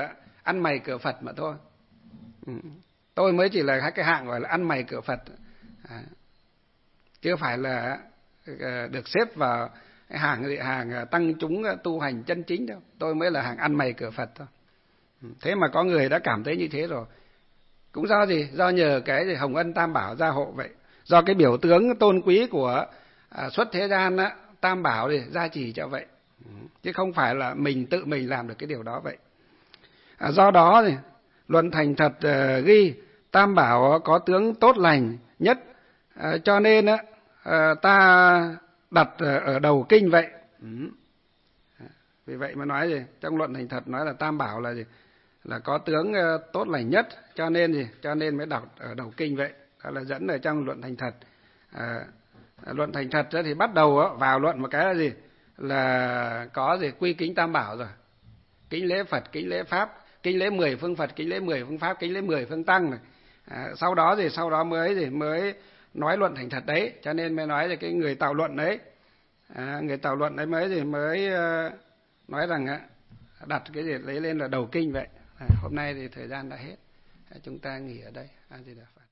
ăn mày cửa Phật mà thôi. Ừ. Tôi mới chỉ là cái hạng gọi là ăn mày cửa Phật, à, chưa phải là được xếp vào cái hàng hàng tăng chúng tu hành chân chính đâu. Tôi mới là hàng ăn mày cửa Phật thôi. Thế mà có người đã cảm thấy như thế rồi. Cũng do gì? Do nhờ cái gì Hồng Ân Tam Bảo gia hộ vậy. Do cái biểu tướng tôn quý của à, xuất thế gian á, Tam Bảo thì gia trì cho vậy. Chứ không phải là mình tự mình làm được cái điều đó vậy. À, do đó thì luận thành thật uh, ghi Tam Bảo có tướng tốt lành nhất, à, cho nên á uh, ta đặt uh, ở đầu kinh vậy. Ừ. Vì vậy mà nói gì? Trong luận thành thật nói là Tam Bảo là gì? Là có tướng uh, tốt lành nhất, cho nên gì? Cho nên mới đọc ở đầu kinh vậy. Đó là dẫn ở trong luận thành thật. À, luận thành thật thì bắt đầu á, vào luận một cái là gì? Là có gì? Quy kính Tam Bảo rồi. Kính lễ Phật, kính lễ Pháp, kính lễ mười phương Phật, kính lễ mười phương Pháp, kính lễ mười phương Tăng này. À, sau đó thì sau đó mới thì mới nói luận thành thật đấy, cho nên mới nói là cái người tạo luận đấy, à, người tạo luận đấy mới thì mới uh, nói rằng á, đặt cái gì lấy lên là đầu kinh vậy. À, hôm nay thì thời gian đã hết, à, chúng ta nghỉ ở đây. A Di Đà Phật.